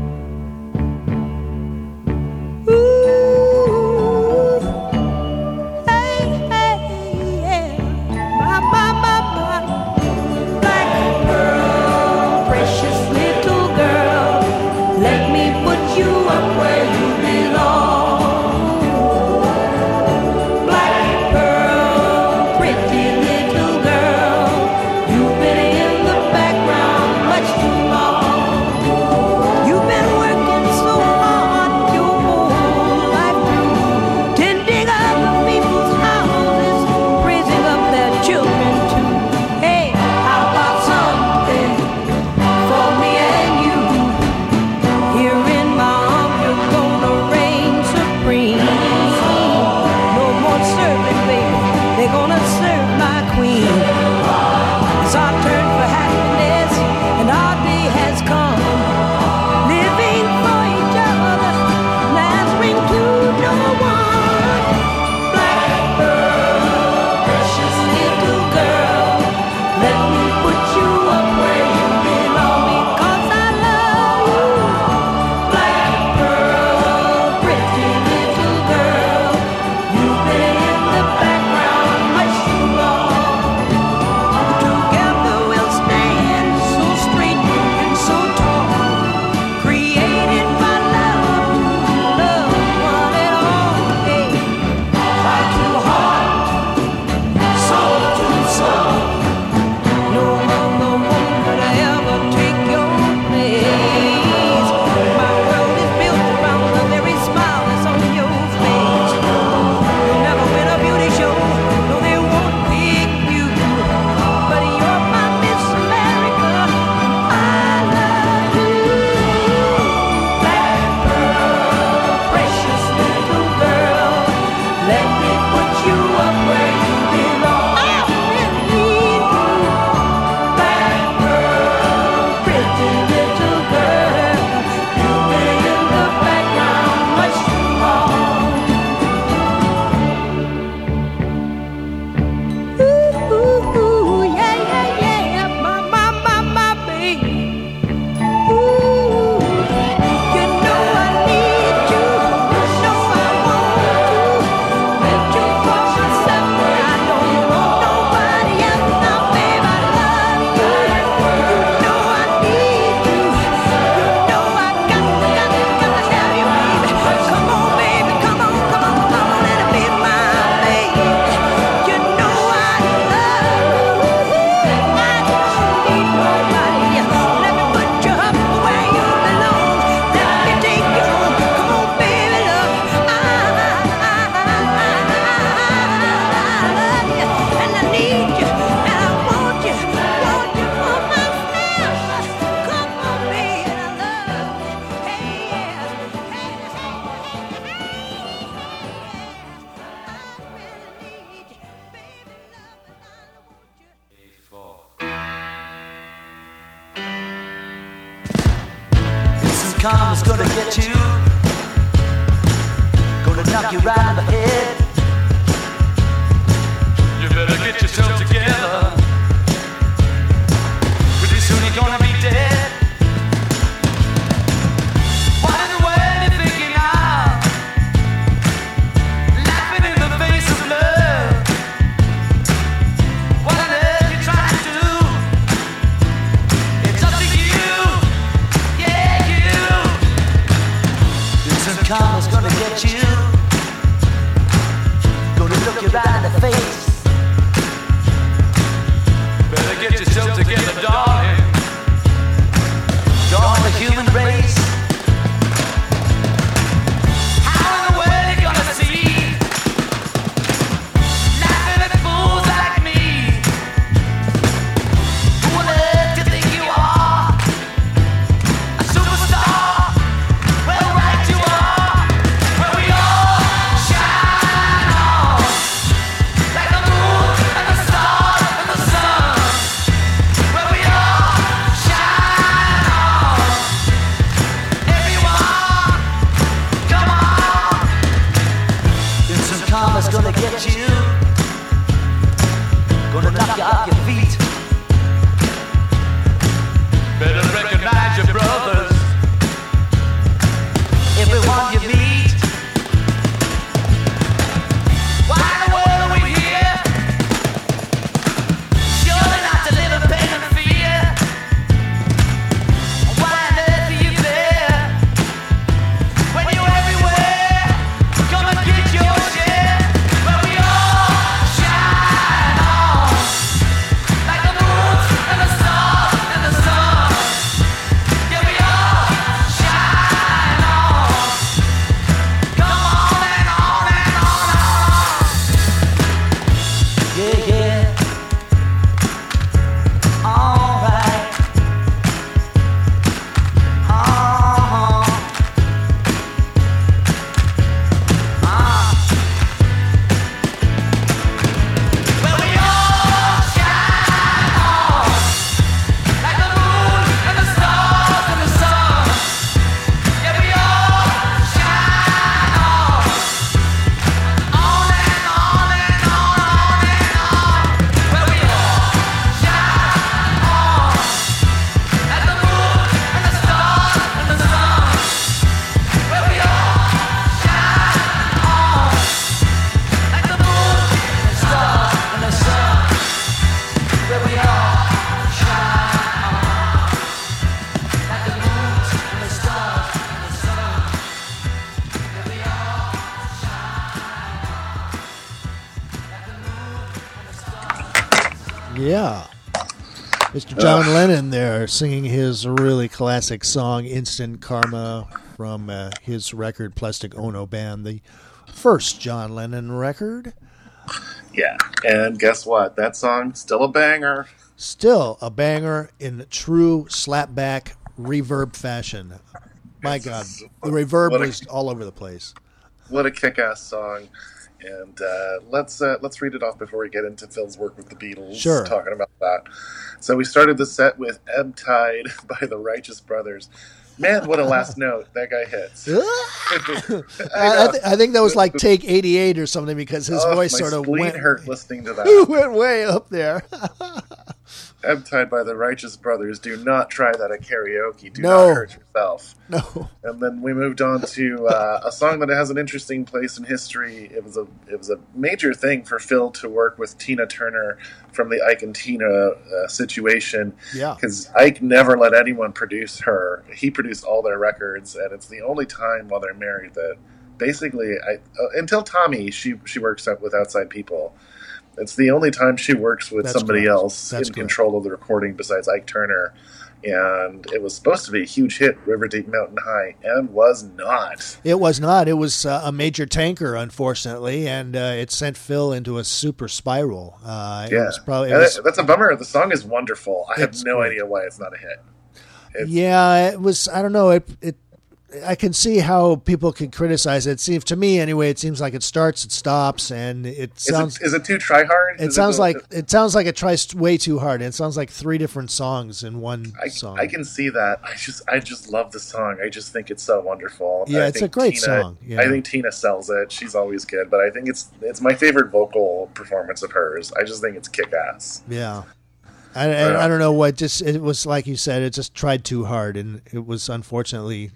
karma's gonna get you, gonna knock you right in the head. You better get yourself together, pretty soon you're gonna be dead. What in the world you thinking of? Laughing in the face of love. What on earth you trying to do? It's up to you, yeah you. This karma's gonna get you, gonna look you right in the face. Better get yourself together, darling. Join the human race. How in the world you gonna see? Laughing at fools like me. Who on earth do you think you are? A superstar? Well, right you are. Where we all shine on, like the moon and the stars and the sun. Where we all knock you off your feet. Better recognize your brothers, everyone you meet. Why in the world are we here? Surely not to live in pain and fear. Why on earth are you there? When you're everywhere, come and get your share. But we all shine on, like the moon and the stars and the sun. Yeah, we all shine on. Come on and on and on and on. Yeah, yeah. All right. Well, we all shine on, like the moon and the stars and the sun. Yeah, we all shine on and on and on and on. Well, we all shine on, like the moon and the stars and the sun. Well, we all shine on, like the moon and the stars and the sun. Well, we all shine on, like the moon and the stars and the sun. Well, we all Yeah. Mr. John Lennon there singing his really classic song, Instant Karma, from his record, Plastic Ono Band, the first John Lennon record. Yeah, and guess what? That song's still a banger. Still a banger in true slapback reverb fashion. My God, the reverb What a- was all over the place. What a kick-ass song. And let's read it off before we get into Phil's work with the Beatles. Sure. Talking about that. So we started the set with Ebb Tide by the Righteous Brothers. Man, what a last note that guy hits. I think that was like take 88 or something, because his voice sort of spleen went hurt listening to that. went way up there. Ebb Tide by the Righteous Brothers. Do not try that at karaoke. Do No. not hurt yourself. No. And then we moved on to a song that has an interesting place in history. It was a major thing for Phil to work with Tina Turner from the Ike and Tina situation. Yeah. Because Ike never let anyone produce her. He produced all their records, and it's the only time while they're married that basically, until Tommy, she works with outside people. It's the only time she works with That's somebody correct. else That's in correct. control of the recording besides Ike Turner. And it was supposed to be a huge hit, River Deep Mountain High, and was not. It was not. It was a major tanker, unfortunately, and it sent Phil into a super spiral. It Yeah, was probably, And that's a bummer. The song is wonderful. I have It's no great. idea why it's not a hit. yeah, it was. I don't know. It. I can see how people could criticize it. See, to me anyway, it seems like it starts, it stops, and it sounds. Is it too try hard? It sounds like it tries way too hard. It sounds like three different songs in one song. I can see that. I just love the song. I just think it's so wonderful. Yeah, I it's think a great Tina- song. Yeah. I think Tina sells it. She's always good, but I think it's my favorite vocal performance of hers. I just think it's kick ass. Yeah. I don't know what. Just it was like you said. It just tried too hard, and it was unfortunately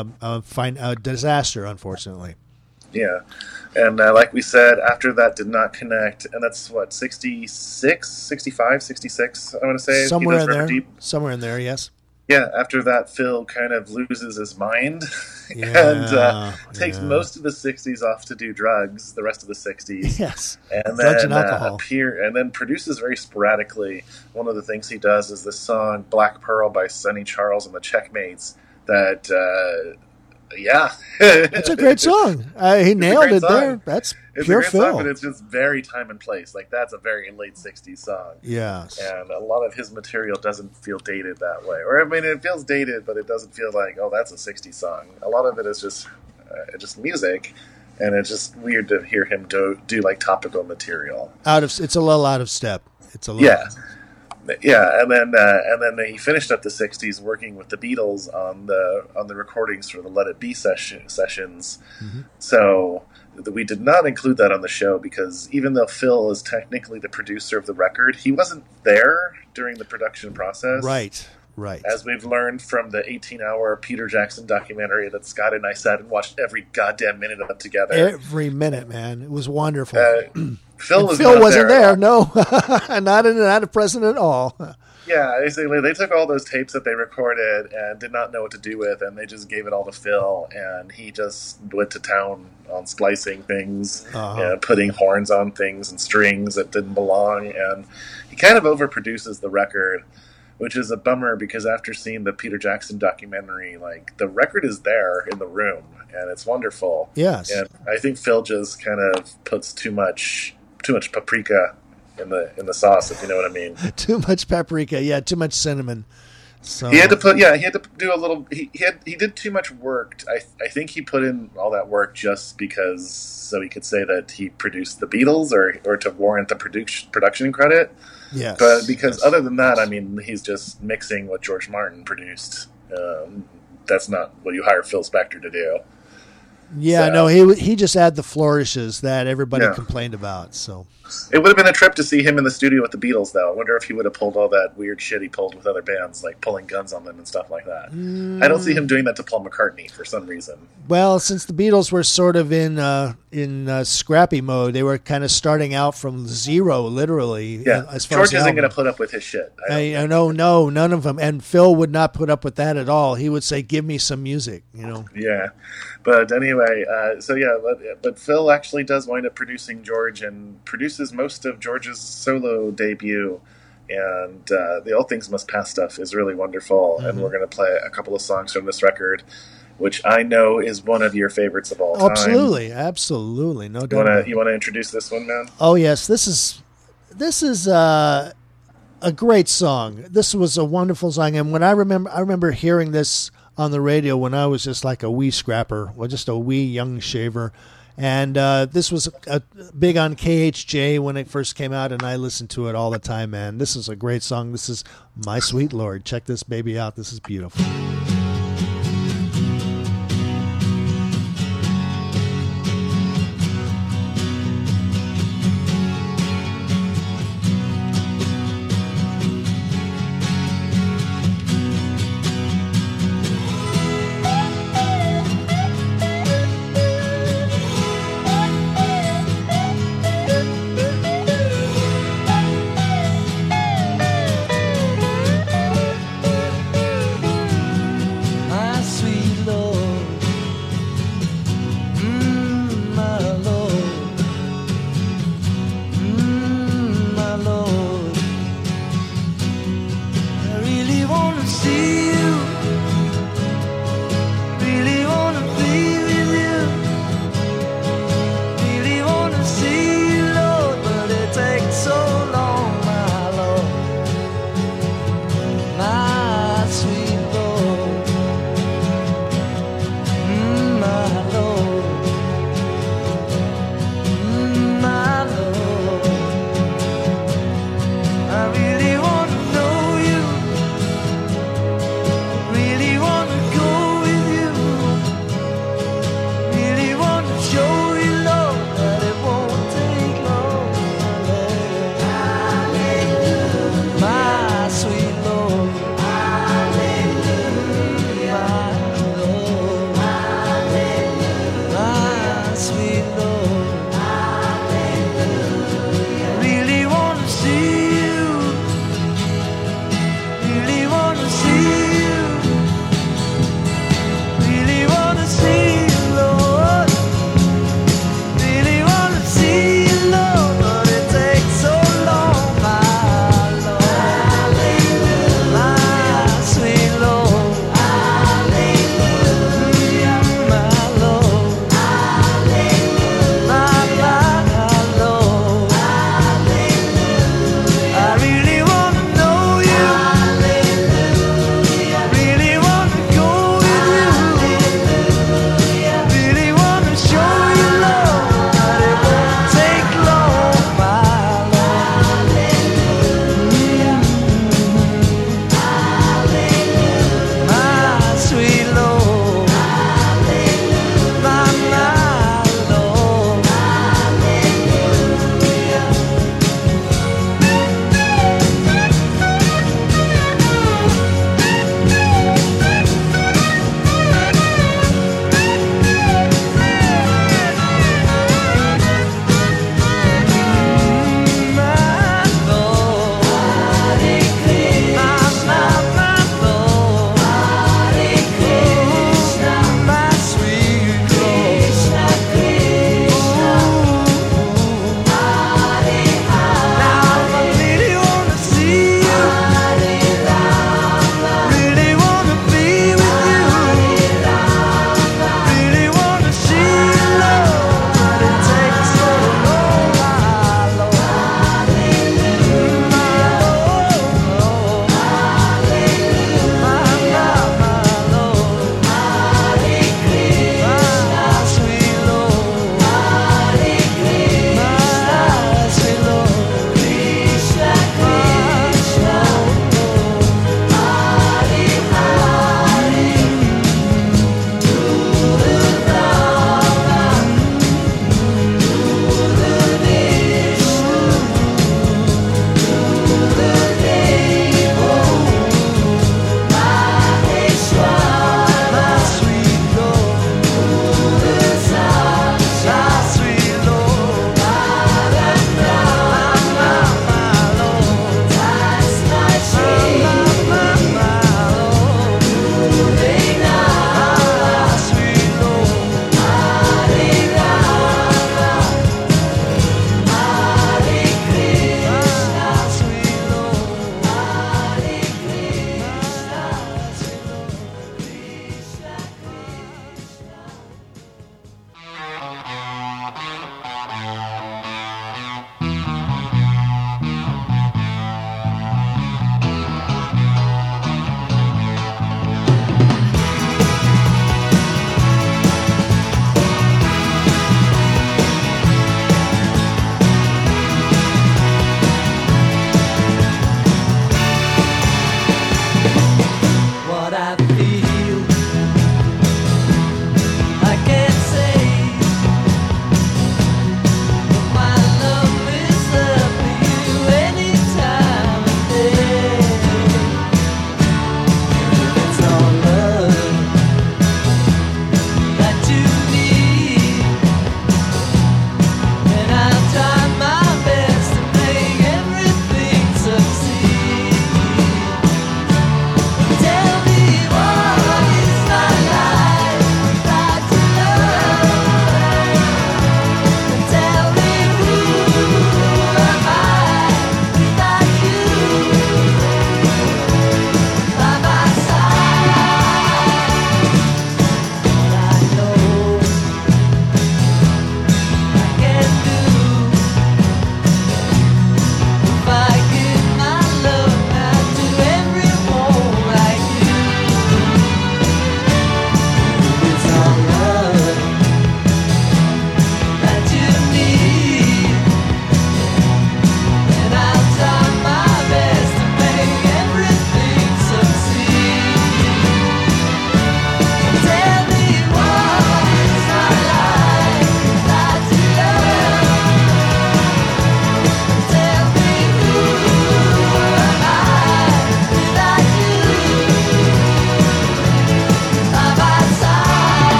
a disaster. Unfortunately. Yeah, and like we said, after that did not connect, and that's what 66, 65, 66. I want to say Somewhere He in does River there. Deep. Somewhere in there. Yes. Yeah, after that, Phil kind of loses his mind Yeah, and takes most of the 60s off to do drugs, the rest of the 60s. Yes. And Drugs then and alcohol. and then produces very sporadically. One of the things he does is this song, Black Pearl by Sonny Charles and the Checkmates, that, yeah. It's a great song. He nailed great it song. there. That's It's pure a great Phil. song, but it's just very time and place. Like, that's a very late 60s song. Yes. And a lot of his material doesn't feel dated that way. Or, I mean, it feels dated, but it doesn't feel like, oh, that's a 60s song. A lot of it is just music, and it's just weird to hear him do like, topical material. It's a little out of step. It's a little. Yeah. Yeah, and then he finished up the 60s working with the Beatles on the recordings for the Let It Be sessions. Mm-hmm. So we did not include that on the show because even though Phil is technically the producer of the record, he wasn't there during the production process. Right. As we've learned from the 18-hour Peter Jackson documentary that Scott and I sat and watched every goddamn minute of it together. Every minute, man. It was wonderful. Phil wasn't there. No, not present at all. Yeah, basically, they took all those tapes that they recorded and did not know what to do with, and they just gave it all to Phil, and he just went to town on splicing things, putting horns on things and strings that didn't belong, and he kind of overproduces the record, which is a bummer because after seeing the Peter Jackson documentary, like, the record is there in the room, and it's wonderful. Yes. And I think Phil just kind of puts too much paprika in the sauce, if you know what I mean. Too much paprika, yeah, too much cinnamon. So he had to do a little. He did too much work. I think he put in all that work just because so he could say that he produced the Beatles or to warrant the production credit. Yes. But because other than that, I mean, he's just mixing what George Martin produced. That's not what you hire Phil Spector to do. Yeah, So- no, he just had the flourishes that everybody complained about. So It would have been a trip to see him in the studio with the Beatles, though. I wonder if he would have pulled all that weird shit he pulled with other bands, like pulling guns on them and stuff like that. I don't see him doing that to Paul McCartney for some reason. well, since the Beatles were sort of in scrappy mode, they were kind of starting out from zero, literally. Yeah, as far George as isn't going to put up with his shit. I know, no, none of them. And Phil would not put up with that at all. He would say, "Give me some music," you know. Yeah, but anyway, but Phil actually does wind up producing George and produces most of George's solo debut. And the All Things Must Pass stuff is really wonderful. And we're going to play a couple of songs from this record, which I know is one of your favorites of all time. Absolutely, no doubt. You want to introduce this one, man? Oh yes, this is a great song. This was a wonderful song, and when I remember hearing this on the radio when I was just like a wee scrapper, well, just a wee young shaver, and this was big on KHJ when it first came out, and I listened to it all the time. Man, this is a great song. This is My Sweet Lord. Check this baby out. This is beautiful. My sweet Lord, my Lord, my Lord. I really want to see you, really want to be with you, really want to see you, Lord, but it takes so long, my Lord, my sweet Lord. My Lord, my Lord, I really want to know you.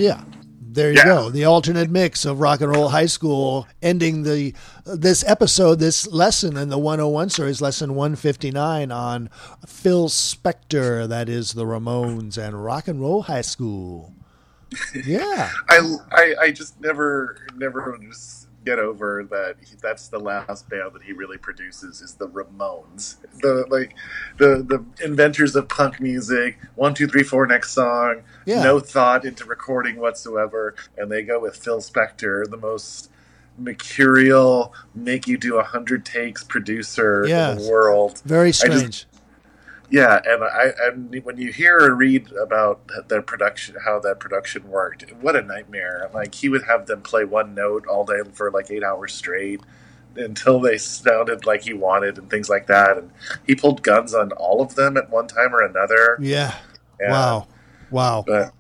Yeah. There you go. The alternate mix of Rock and Roll High School, ending this episode, this lesson in the 101 series, lesson 159 on Phil Spector, that is the Ramones and Rock and Roll High School. Yeah. I just never just get over that that's the last band that he really produces is the Ramones. The inventors of punk music, 1, 2, 3, 4 next song, no thought into recording whatsoever, and they go with Phil Spector, the most mercurial, make you do 100 takes producer in the world. Very strange. And when you hear or read about their production, how that production worked, what a nightmare! Like he would have them play one note all day for like 8 hours straight until they sounded like he wanted, and things like that. And he pulled guns on all of them at one time or another. Yeah. And, Wow. But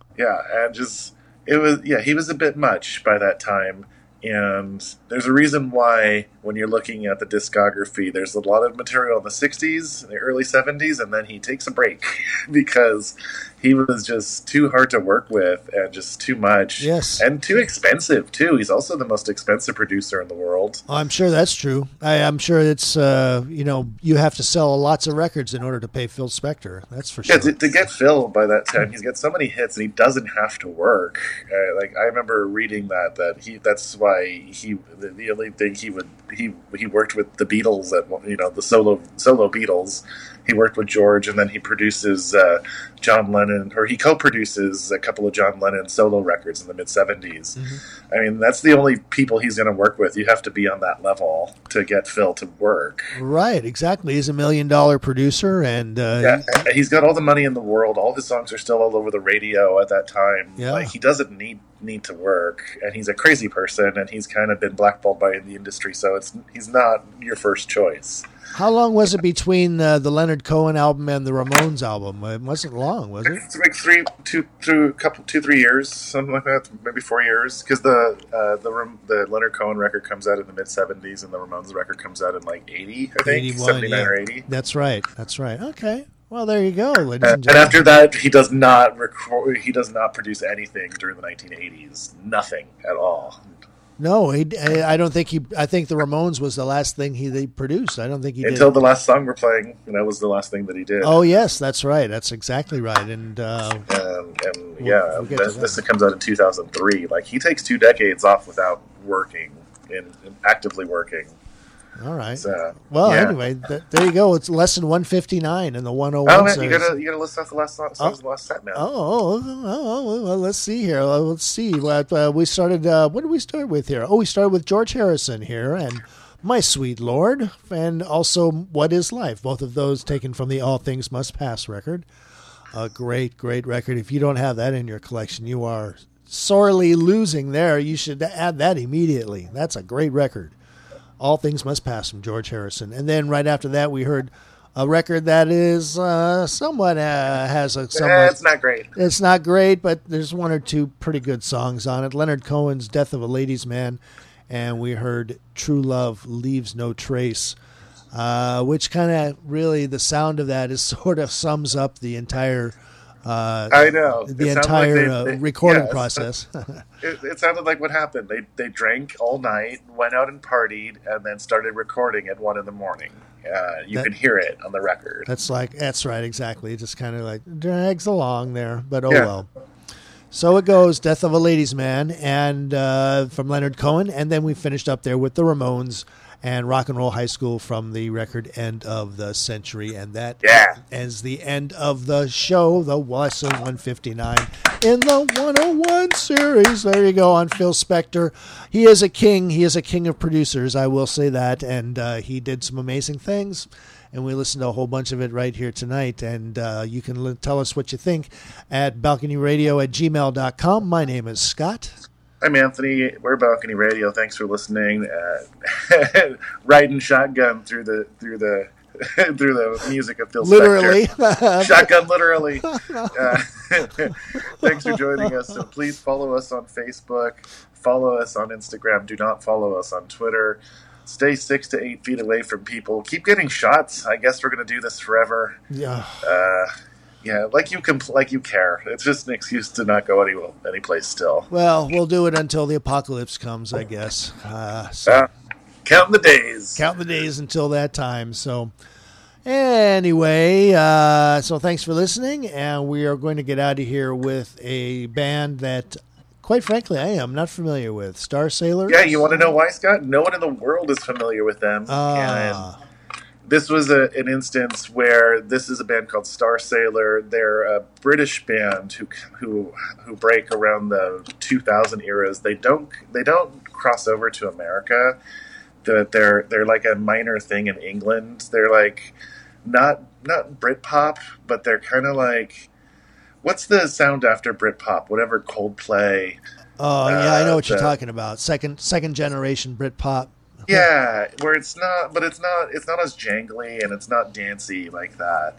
he was a bit much by that time. And there's a reason why when you're looking at the discography, there's a lot of material in the 60s, the early 70s, and then he takes a break because he was just too hard to work with and just too much. Yes. And too expensive, too. He's also the most expensive producer in the world. I'm sure that's true. I'm sure it's, you have to sell lots of records in order to pay Phil Spector. That's for sure. Yeah, to get Phil by that time, he's got so many hits and he doesn't have to work. I remember reading that's why the only thing he worked with the Beatles the solo Beatles. He worked with George, and then he produces John Lennon, or he co-produces a couple of John Lennon solo records in the mid-70s. Mm-hmm. I mean, that's the only people he's going to work with. You have to be on that level to get Phil to work. Right, exactly. He's $1 million producer, and he's got all the money in the world. All his songs are still all over the radio at that time. Yeah. Like, he doesn't need to work, and he's a crazy person, and he's kind of been blackballed by the industry, so he's not your first choice. How long was it between the Leonard Cohen album and the Ramones album? It wasn't long, was it? It's like 3 years, something like that, maybe 4 years. Because the Leonard Cohen record comes out in the mid '70s, and the Ramones record comes out in like '80, I think, 79 or 80. That's right. Okay. Well, there you go, ladies and gentlemen. And after that, he does not record. He does not produce anything during the 1980s. Nothing at all. No, I don't think he. I think the Ramones was the last thing they produced. I don't think he did. Until the last song we're playing, and that was the last thing that he did. Oh yes, that's right. That's exactly right. And this comes out in 2003. Like he takes 2 decades off without working and actively working. All right. So, anyway, there you go. It's lesson 159 in the 101. Oh man, you gotta list off the last songs of the last set, man. Well, let's see here. Let's see what we started. What did we start with here? Oh, we started with George Harrison here and My Sweet Lord, and also What Is Life. Both of those taken from the All Things Must Pass record. A great record. If you don't have that in your collection, you are sorely losing there. You should add that immediately. That's a great record. All Things Must Pass from George Harrison. And then right after that, we heard a record that is somewhat has a somewhat... It's not great. It's not great, but there's 1 or 2 pretty good songs on it. Leonard Cohen's Death of a Ladies' Man, and we heard True Love Leaves No Trace, which kind of really, the sound of that is sort of sums up the entire... I know. The entire recording process. It sounded like what happened. They drank all night, went out and partied, and then started recording at 1 a.m. You can hear it on the record. That's right, exactly. It just kind of like drags along there, but well. So it goes, Death of a Ladies' Man, and from Leonard Cohen, and then we finished up there with the Ramones and Rock and Roll High School from the record End of the Century, and that ends the end of the show, the lesson 159 in the 101 series. There you go on Phil Spector. He is a king. He is a king of producers, I will say that, and he did some amazing things. And we listened to a whole bunch of it right here tonight. And you can tell us what you think at balconyradio@gmail.com. My name is Scott. I'm Anthony. We're Balcony Radio. Thanks for listening. Riding shotgun through the music of Phil literally. Spector. Shotgun, literally. Thanks for joining us. And please follow us on Facebook. Follow us on Instagram. Do not follow us on Twitter. Stay 6 to 8 feet away from people. Keep getting shots. I guess we're going to do this forever. Yeah. Yeah, like you care. It's just an excuse to not go any place still. Well, we'll do it until the apocalypse comes, I guess. Counting the days. Counting the days until that time. So, anyway, so thanks for listening, and we are going to get out of here with a band that, quite frankly, I am not familiar with. Star Sailor? Yeah, you want to know why, Scott? No one in the world is familiar with them. And this was an instance where this is a band called Star Sailor. They're a British band who break around the 2000 eras. They don't cross over to America. They're like a minor thing in England. They're like not Britpop, but they're kind of like, what's the sound after Britpop? Whatever Coldplay. Oh yeah, I know what you're talking about. Second generation Britpop. Yeah, where it's not as jangly and it's not dancey like that.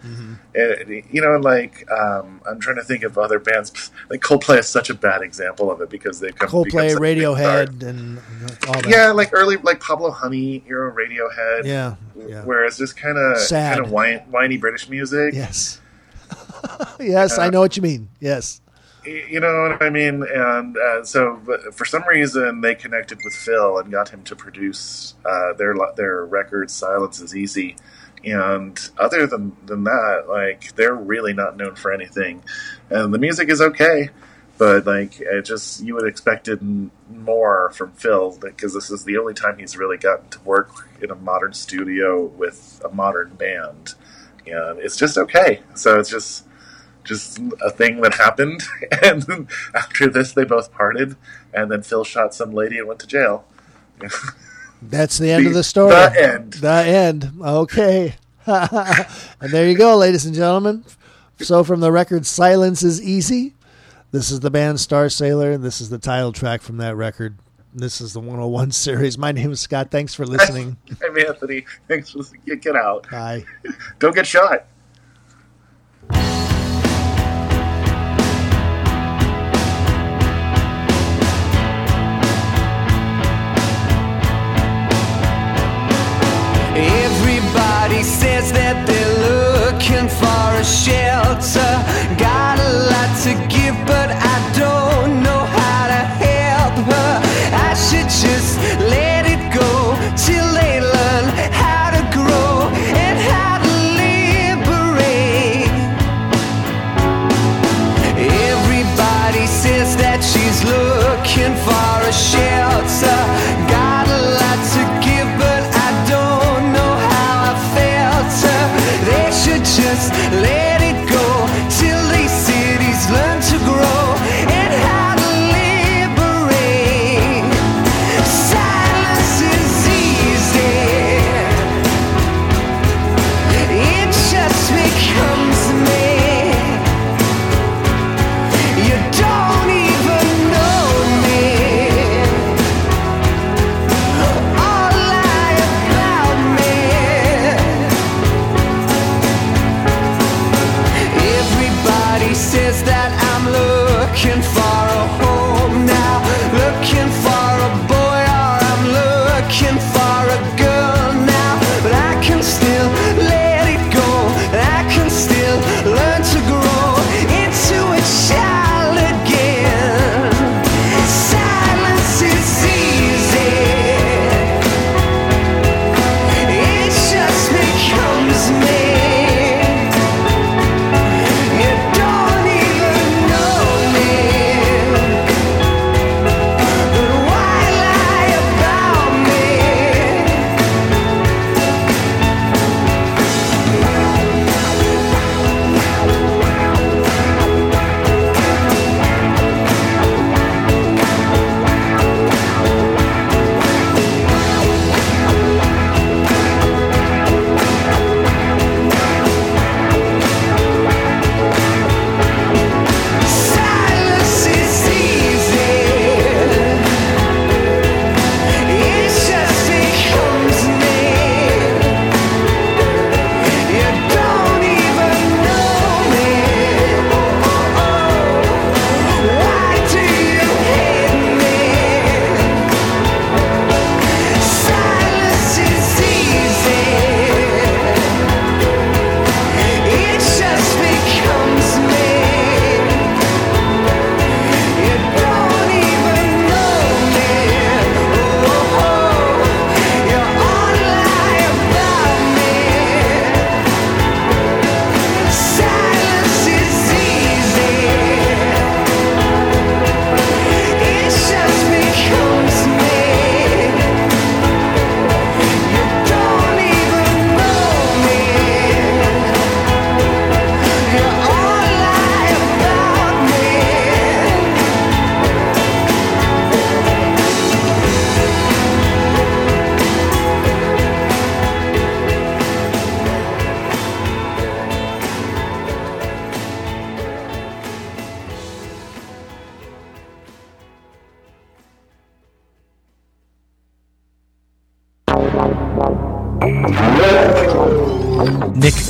Mm-hmm. I'm trying to think of other bands. Like Coldplay is such a bad example of it because they come Coldplay, Radiohead, and all that. Yeah, like early Pablo Honey era Radiohead. Yeah. Where it's just kind of whiny British music. Yes. Yes, I know what you mean. Yes. You know what I mean? And so for some reason, they connected with Phil and got him to produce their record, Silence is Easy. And other than that, like, they're really not known for anything. And the music is okay, but, like, you would expect it more from Phil, because this is the only time he's really gotten to work in a modern studio with a modern band. And it's just okay. So it's just a thing that happened, and then after this they both parted, and then Phil shot some lady and went to jail. That's the end of the story. The end. Okay. And there you go, ladies and gentlemen. So from the record Silence is Easy, this is the band Star Sailor, and this is the title track from that record. This is the 101 series. My name is Scott. Thanks for listening. I'm Anthony. Thanks for listening. Get out. Bye. Don't get shot. Everybody says that they're looking for a shelter. Got a lot to give, but I don't know how to help her. I should just let it go till they learn how to grow and how to liberate. Everybody says that she's looking for a shelter. Got a lot to give, but I don't know how I felt her. They should just let it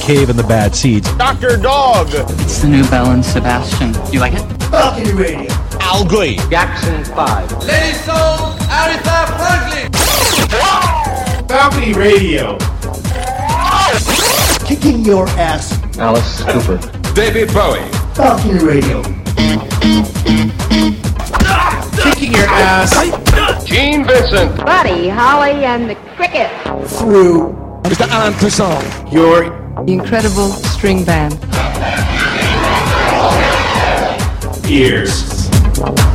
Cave and the Bad Seeds. Dr. Dog. It's the new Bell and Sebastian. You like it? Balcony Radio. Al Green. Jackson 5. Lady Soul, Aretha Franklin. Balcony Radio. Kicking your ass. Alice Cooper. David Bowie. Balcony Radio. Kicking your ass. Gene Vincent. Buddy, Holly, and the Cricket. Through Mr. Alan Toussaint. your The Incredible String Band. ears.